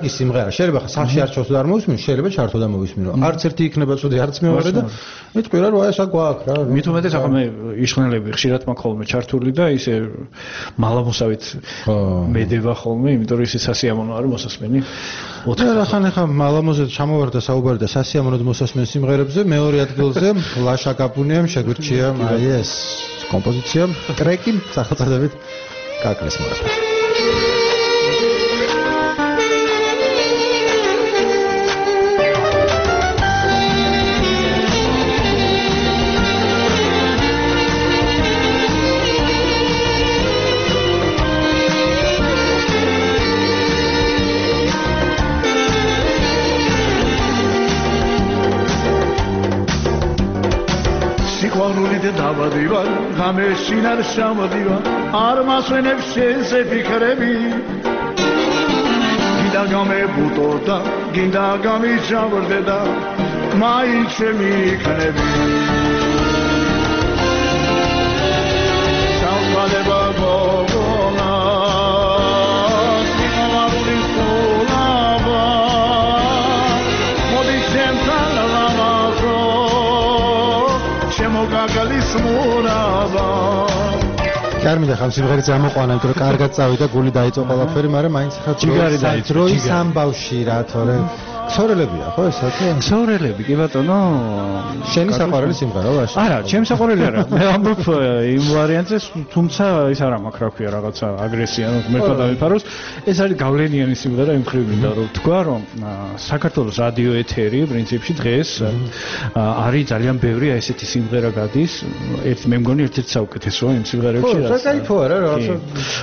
კარგი სიმღერა. შეიძლება სახში არ ჩავსო და არ მოვისმინო, შეიძლება ჩართო და მოვისმინო. არც ერთი იქნება ცუდი, არც მეორე და მეთქვია რომ აი ესა გვაქვს რა. მით უმეტეს ახლა მე იშხნელები ხშირად მაქვს ხოლმე ჩართული და ისე მალამოსავით მედება ხოლმე, იმიტომ რომ ისე სასიამოვნო არის მოსასმენი. და ხან მალამოზე ჩამოვარდა საუბარი და სასიამოვნოდ მოსასმენ სიმღერებზე მეორე ადგილზე ლაშა გაბუნიამ შეგვირჩია აი ეს კომპოზიცია ტრეკი სახელწოდებით კაკლის მოხდა. დავადივარ გამეშინ არ შემოდივარ არ მასვენებს შენზე ფიქრები გინდა გამებუტო და გინდა გამიჟავრდე და მაინც ჩემი იქნები ჩავთვალება გოგონა სიმავალი სულაბა მოდი ჩემთან ლამაზო შემოგაგალის მურაბა კარმიდა ხან სიმღერით ამოყვანა, იმიტომ რომ კარგად წავიდა, გული დაიწო ყველაფერი, მაგრამ მაინც ხა ჯიგარი დაიწო. დროის ამბავში რა, თორე ქსორელებია, ხო ესა თუ? ქსორელები, კი ბატონო. შენი საყვარელი სიმღერა ვაში? არა, ჩემი საყვარელი არა. მე ამბობ იმ ვარიანტზე, თუმცა ის არა მაქვს რა ქვია, რაღაცა აგრესია, მე ხო დავიფაროს. ეს არის გავლენიანი სიმღერა იმ ხრივ მინდა რომ თქვა, რომ საქართველოს რადიო ეთერი პრინციპში დღეს არის ძალიან ბევრი ესეთი სიმღერა გადის. მე მგონი ერთ-ერთი საუკეთესოა იმ სიმღერებში. ხო, საკაიფო არა, რაღაცა.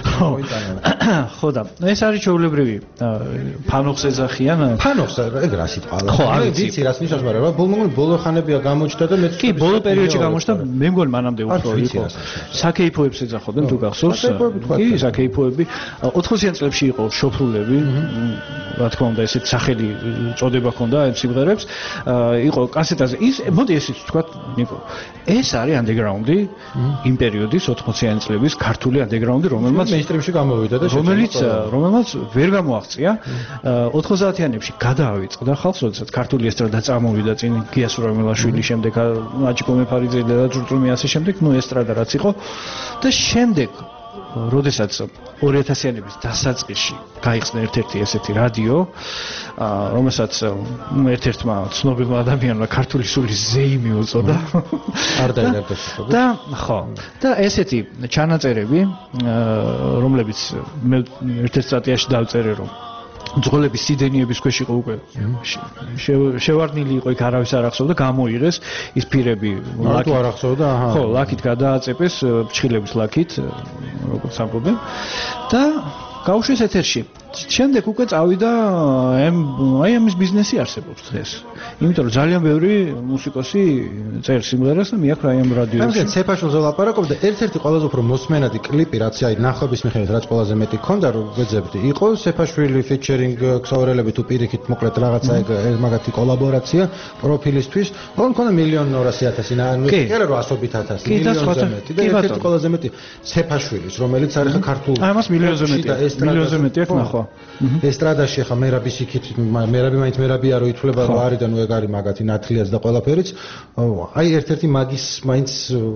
ხო და ეს არის ჩვეულებრივი ფანოხს ეძახიან. ფანოხს ეგ რა სიტყვა. ხო, არ ვიცი რას ნიშნავს, მაგრამ ბოლო ხანებია გამოჩნდა და მეც კი, ბოლო პერიოდში გამოჩნდა, მე მგონი მანამდე უფრო იყო. საკეიფოებს ეძახოდნენ თუ გახსოვს? კი, საკეიფოები 80-იან წლებში იყო შოფრულები, რა თქმა უნდა, ესეთ სახელი წოდება ჰქონდა ამ სიმღერებს. იყო კასეტაზე. ის მოდი ესეც ვთქვა, ნიკო. ეს არის ანდეგრაუნდი იმ პერიოდის 80-იან წლების ქართული ანდეგრაუნდი, რომელმაც მეინსტრიმში გამოვიდა და რომელმაც ვერ გამოაღწია 90-იანებში გადაავიწყდა ხალხს, როდესაც ქართული ესტრადა წამოვიდა წინ გია სურამელაშვილი, შემდეგ აჭიკო მეფარიძე და ჯურჯუმი ასე შემდეგ, ნუ ესტრადა რაც იყო და შემდეგ როდესაც 2000-იანების დასაწყისში გაიხსნა ერთ-ერთი ესეთი რადიო, რომელსაც ერთ-ერთმა ცნობილმა ადამიანმა ქართული სულის ზეიმი უწოდა. არ დაინერგოს ხო? და ხო. და ესეთი ჩანაწერები, რომლებიც მე ერთ-ერთ სტატიაში დავწერე, რომ ძღოლების სიდენიების ქვეშ იყო უკვე შევარდნილი იყო იქ არავის არ ახსოვდა გამოიღეს ის ფირები ლაკით არ ახსოვდა აჰა ხო ლაკით გადააწეპეს ფრჩხილების ლაკით როგორც ამბობენ და გაუშვეს ეთერში შემდეგ უკვე წავიდა აი ამის ბიზნესი არსებობს დღეს იმიტომ რომ ძალიან ბევრი მუსიკოსი წერს სიმღერას და მიაქვს აი ამ რადიოში ამიტომ ცეფაშვილზე ვლაპარაკობ და ერთ-ერთი ყველაზე უფრო მოსმენადი კლიპი რაც აი ნახობის მიხედვით რაც ყველაზე მეტი ქონდა რომ ვეძებდი იყო ცეფაშვილი ფიჩერინგ ქსაურელები თუ პირიქით მოკლედ რაღაცა ეგ მაგათი კოლაბორაცია პროფილისთვის რომ ქონდა 1,200,000 ანუ კი არა 100,000 მილიონზე მეტი და ერთ-ერთი ყველაზე მეტი ცეფაშვილის რომელიც არის ხა ქართულ აი მას მილიონზე მეტი აქვს ნახო ესტრადაში ხა მერაბის იქით მერაბი მაინც მერაბია რომ ითვლება რომ არის და ნუ ეგ არის მაგათი ნათლიაც და ყველაფერიც აი ერთ-ერთი მაგის მაინც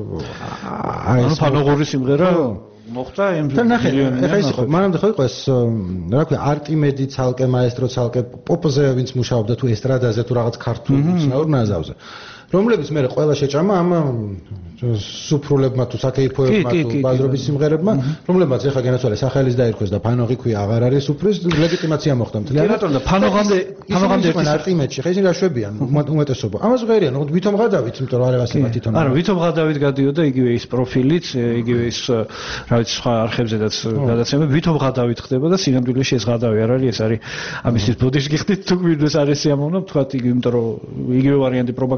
აი ფანოღური სიმღერა მოხდა იმ მილიონი ახლა ის იყო მანამდე ხო იყო ეს რა ქვია არტიმედი ცალკე მაესტრო ცალკე პოპზე ვინც მუშაობდა თუ ესტრადაზე თუ რაღაც ქართულ ცნაურ ნაზავზე რომლებიც მე ყველა შეჭამა ამ სუფრულებმა თუ საკეიფოებმა თუ ბაზრობის სიმღერებმა რომლებმაც ეხა განაცვალეს სახელის დაირქვეს და ფანოღი ქვია აღარ არის სუფრის ლეგიტიმაცია მოხდა მთლიანად და ფანოღამდე ეს არტიმედში ხა ისინი რა შვებიან უმეტესობა ამას ღერიან ნუ ვითომ გადავით იმიტომ რომ არ ევასება თვითონ არა ვითომ გადავით გადიოდა იგივე ის პროფილიც იგივე ის რა ვიცი სხვა არხებზედაც გადაცემები ვითომ გადავით ხდება და სინამდვილეში ეს გადავი არ არის ეს არის ამისთვის ბოდიში გიხდით თუ გვინდეს არის სიამოვნო თქვა იმიტომ რომ იგივე ვარიანტი პროპაგანდის ვარიანტი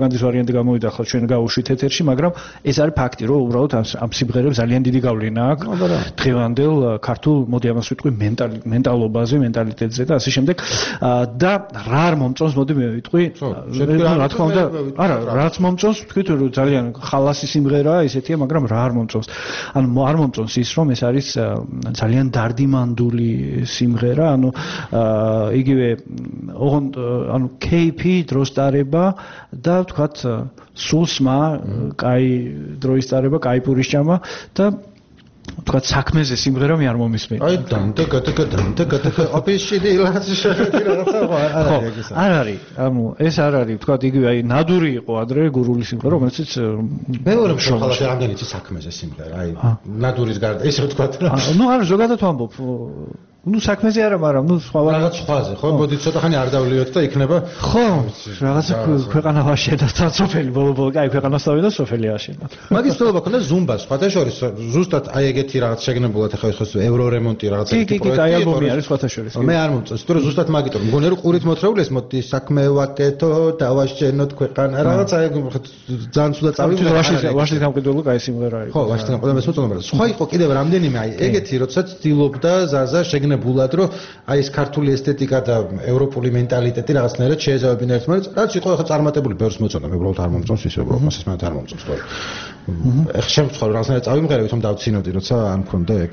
ფრაგმენტი გამოვიდა ხო ჩვენ გავუშვით ეთერში, მაგრამ ეს არის ფაქტი, რომ უბრალოდ ამ სიმღერებს ძალიან დიდი გავლენა აქვს დღევანდელ ქართულ, მოდი ამას ვიტყვი, მენტალობაზე, მენტალიტეტზე და ასე შემდეგ. და რა არ მომწონს, მოდი მე ვიტყვი, რა თქმა უნდა, არა, რაც მომწონს, თქვით რომ ძალიან ხალასი სიმღერაა, ესეთია, მაგრამ რა არ მომწონს. ანუ არ მომწონს ის, რომ ეს არის ძალიან დარდიმანდული სიმღერა, ანუ იგივე ოღონდ ანუ кейფი დროს დარება და ვთქვათ სულსმა, კაი დროის დარება, კაი პურის ჭამა და ვთქვათ საქმეზე სიმღერა მე არ მომისმენია. აი დანტა ოპიში დილას რაღაცა არ არის. ანუ ეს არ არის, ვთქვათ იგივე აი ნადური იყო ადრე გურული სიმღერა, რომელიც მეორე მხოლოდ რამდენიც საქმეზე სიმღერა, აი ნადურის გარდა, ესე ვთქვათ რა. ნუ არ ზოგადად ვამბობ. ნუ საქმეზე არა, მაგრამ ნუ რაღაც სხვაზე, ხო? მოდი ცოტა ხანი არ დავლიოთ და იქნება ხო, რაღაცა ქვეყანა ვაშენოთ, სოფელი ბოლო-ბოლო, აი ქვეყანასავე და სოფელი აშენოთ. მაგის ცდილობა ქონდა ზუმბას, სხვათა შორის, ზუსტად აი ეგეთი რაღაც შეგნებულად ახლა ეს ევრორემონტი რაღაცა ეგეთი პროექტი. კი, აი ალბომი არის სხვათა შორის. მე არ მომწონს, თორე ზუსტად მაგიტომ მგონია რომ ყურით მოთრეული ეს მოდი საქმე ვაკეთო, დავაშენოთ ქვეყანა, რაღაცა ეგ ძალიან ცუდა წავიდა. ვაშლის გამყიდველო კაი სიმღერა იყო. ხო, ვაშლის გამყიდველო მე მოწონდა, მაგრამ სხვა იყო კიდევ რამდენიმე აი ეგეთი, როდესაც ცდილობდა ზაზა შეგნებულად რომ აი ეს ქართული ესთეტიკა და ევროპული მენტალიტეტი რაღაცნაირად შეეძავებინა ერთმანეთს, რაც იყო ახლა წარმატებული ბევრს მოწონდა, მე უბრალოდ არ მომწონს ის ევროპას, ეს მან არ მომწონს თორე. ეხლა შემთხვევით რაღაცნაირად წავიმღერე, თუმცა დავცინოდი, როცა ან მქონდა ეგ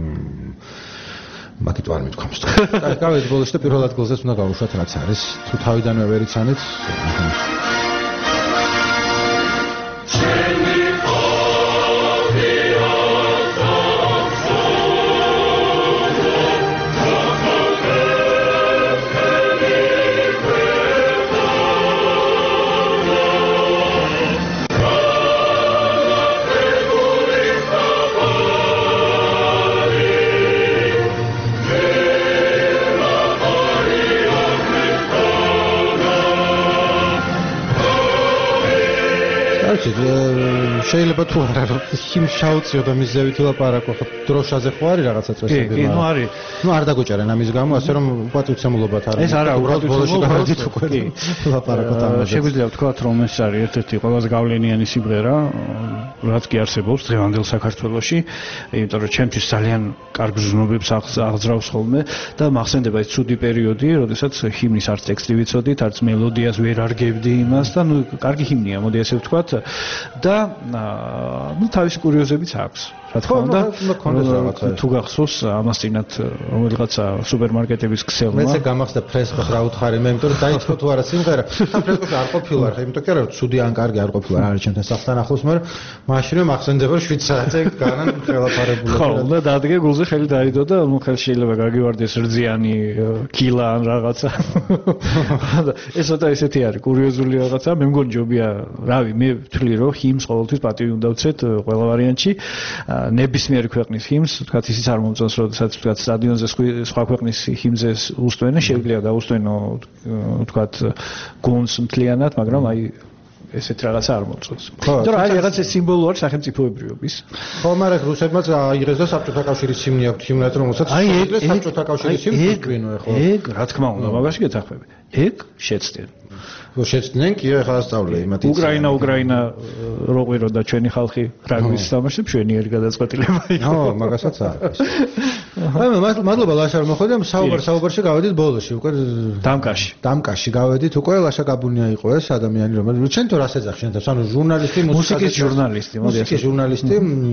მაგით არ მithქვამს. აი, გავედი ბოლოს და პირველ ადგილზეც უნდა გავუშვათ რაც არის. თუ თავიდანვე ვერ იცანით, შეიძლება თუ არა რომ იმ შაუციო და მის ზევით ვილაპარაკო, ხო დროშაზე ხო არის რაღაცა წესები? კი, ნუ არის. ნუ არ დაგოჭერენ ამის გამო, ასე რომ უპატივცემულობათ არის. ეს არა, უბრალოდ ბოლოში გავედით უკვე ვილაპარაკოთ ამაზე. შეგვიძლია ვთქვათ, რომ ეს არის ერთ-ერთი ყველაზე გავლენიანი სიმღერა, რაც კი არსებობს დღევანდელ საქართველოში, იმიტომ რომ ჩემთვის ძალიან კარგ ზნობებს აღძრავს ხოლმე და მახსენდება ეს ცუდი პერიოდი, როდესაც ჰიმნის არც ტექსტი ვიცოდით, არც მელოდიას ვერ არგებდი იმას და ნუ კარგი ჰიმნია, მოდი ასე ვთქვათ და ნუ თავისი კურიოზებიც აქვს. რა თქმა უნდა, თუ გახსოვს ამასწინათ რომელიღაცა სუპერმარკეტების ქსელმა. მეც გამახსდა ფრესკოს რა უთხარი მე, იმიტომ რომ დაიწყო თუ არა სიმღერა. ფრესკოს არ ყოფილა, ხა იმიტომ კი არა რომ ცუდი ან კარგი არ ყოფილა, არ არის ჩემთან სახთან ახლოს, მაგრამ მაშინვე მახსენდება 7 საათზე განან ხელაფარებული. ხო, და დადგე გულზე ხელი დაიდო და ნუ ხელ შეიძლება გაგივარდეს რძიანი კილა ან რაღაცა. ეს ცოტა ესეთი არის, კურიოზული რაღაცა, მე მგონი ჯობია, რავი, მე ვთვლი რომ ჰიმს ყოველთვის პატივი უნდა ვცეთ ყველა ვარიანტში. ნებისმიერი ქვეყნის ჰიმს, თქვათ ისიც არ მომწონს, როდესაც თქვათ სტადიონზე სხვა ქვეყნის ჰიმზე უსტვენა, შეიძლება დაუსტვენო თქვათ გუნდს მთლიანად, მაგრამ აი ესეთ რაღაცა არ მომწონს. იმიტომ რომ არის რაღაცა სიმბოლური სახელმწიფოებრიობის. ხო, მაგრამ რუსებმაც აიღეს და საბჭოთა კავშირის ჰიმნი აქვთ ჰიმნად, რომელსაც შეძლეს საბჭოთა კავშირის ჰიმნი თქვინო ხო? ეგ რა თქმა უნდა, მაგაში გეთახმები. ეგ შეცდნენ. შეცდნენ კი ახლა ასწავლე იმათ. უკრაინა რო ყვირო და ჩვენი ხალხი რაგბის თამაშობს, ჩვენიერი გადაწყვეტილება იყო. ხო, მაგასაც არის. აი, მადლობა ლაშა რომ მოხვედით, საუბარში გავედით ბოლოში, უკვე დამკაში გავედით, უკვე ლაშა გაბუნია იყო ეს ადამიანი, რომელიც ჩვენ თუ რას ეძახშენთ, ანუ ჟურნალისტი, მუსიკის ჟურნალისტი, მუსიკის ჟურნალისტი,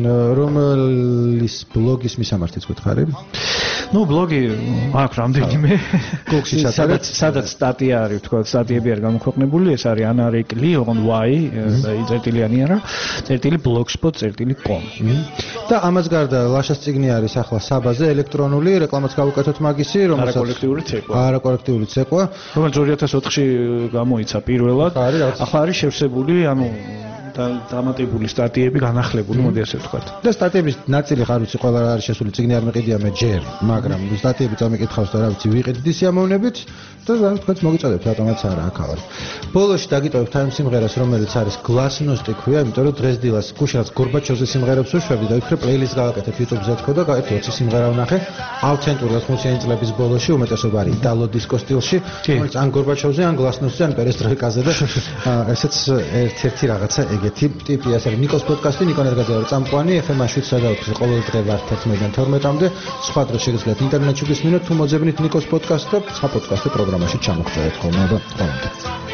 რომლის ბლოგის მისამართიც გითხარი? ნუ ბლოგი აქვს რამდენიმე. გოგში სადაც სტატია არის, თქვა სტატიები არ გამოქვეყნებული, ეს არის anarikli, ოღონდ y და წერტილიანი არა, წერტილი.blogspot.com. და ამას გარდა ლაშას წიგნი არის ახლა საბაზე ელექტრონული, რეკლამაც გავუკეთოთ მაგისი, რომელსაც არაკოლექტიური ცეკვა. რომელიც 2004-ში გამოიცა პირველად. ახლა არის შევსებული, ანუ დამატებული სტატიები, განახლებული, მოდი ასე ვთქვათ. და სტატიების ნაწილი ხარ ვიცი ყველა რა არის შესული წიგნი არ მეყიდია მე ჯერ, მაგრამ სტატიები წამიკითხავს და რა ვიცი ვიყიდდი სიამოვნებით და რა ვთქვათ მოგიწოდებთ რატომაც არა აქ ავარ. ბოლოში დაგიტოვებთ ამ სიმღერას რომელიც არის გლასნოსტი ქვია, იმიტომ რომ დღეს დილას გუშინაც გორბაჩოვზე სიმღერებს ვუშვები და ვიქრე პლეილისტს გავაკეთებ YouTube-ზე თქო და გაერთო 20 სიმღერა ვნახე. ავთენტური 80-იანი წლების ბოლოში უმეტესობა არის იტალო დისკო სტილში, რომელიც ან გორბაჩოვზე, ან გლასნოსზე, ან პერესტროიკაზე და ესეც ერთ-ერთი რაღაცა ეგეთი ტიპი ასე არის. ნიკოს პოდკასტი ნიკო ნერგაძე არის წამყვანი, FM 7-4 ყოველ დღე ვართ 11-დან 12-მდე. სხვა დროს შეგიძლიათ ინტერნეტში გისმინოთ თუ მოძებნით ნიკოს პოდკასტს და სხვა პოდკასტი პროგრამაში ჩამოგწერეთ ხოლმე და ყველამდე.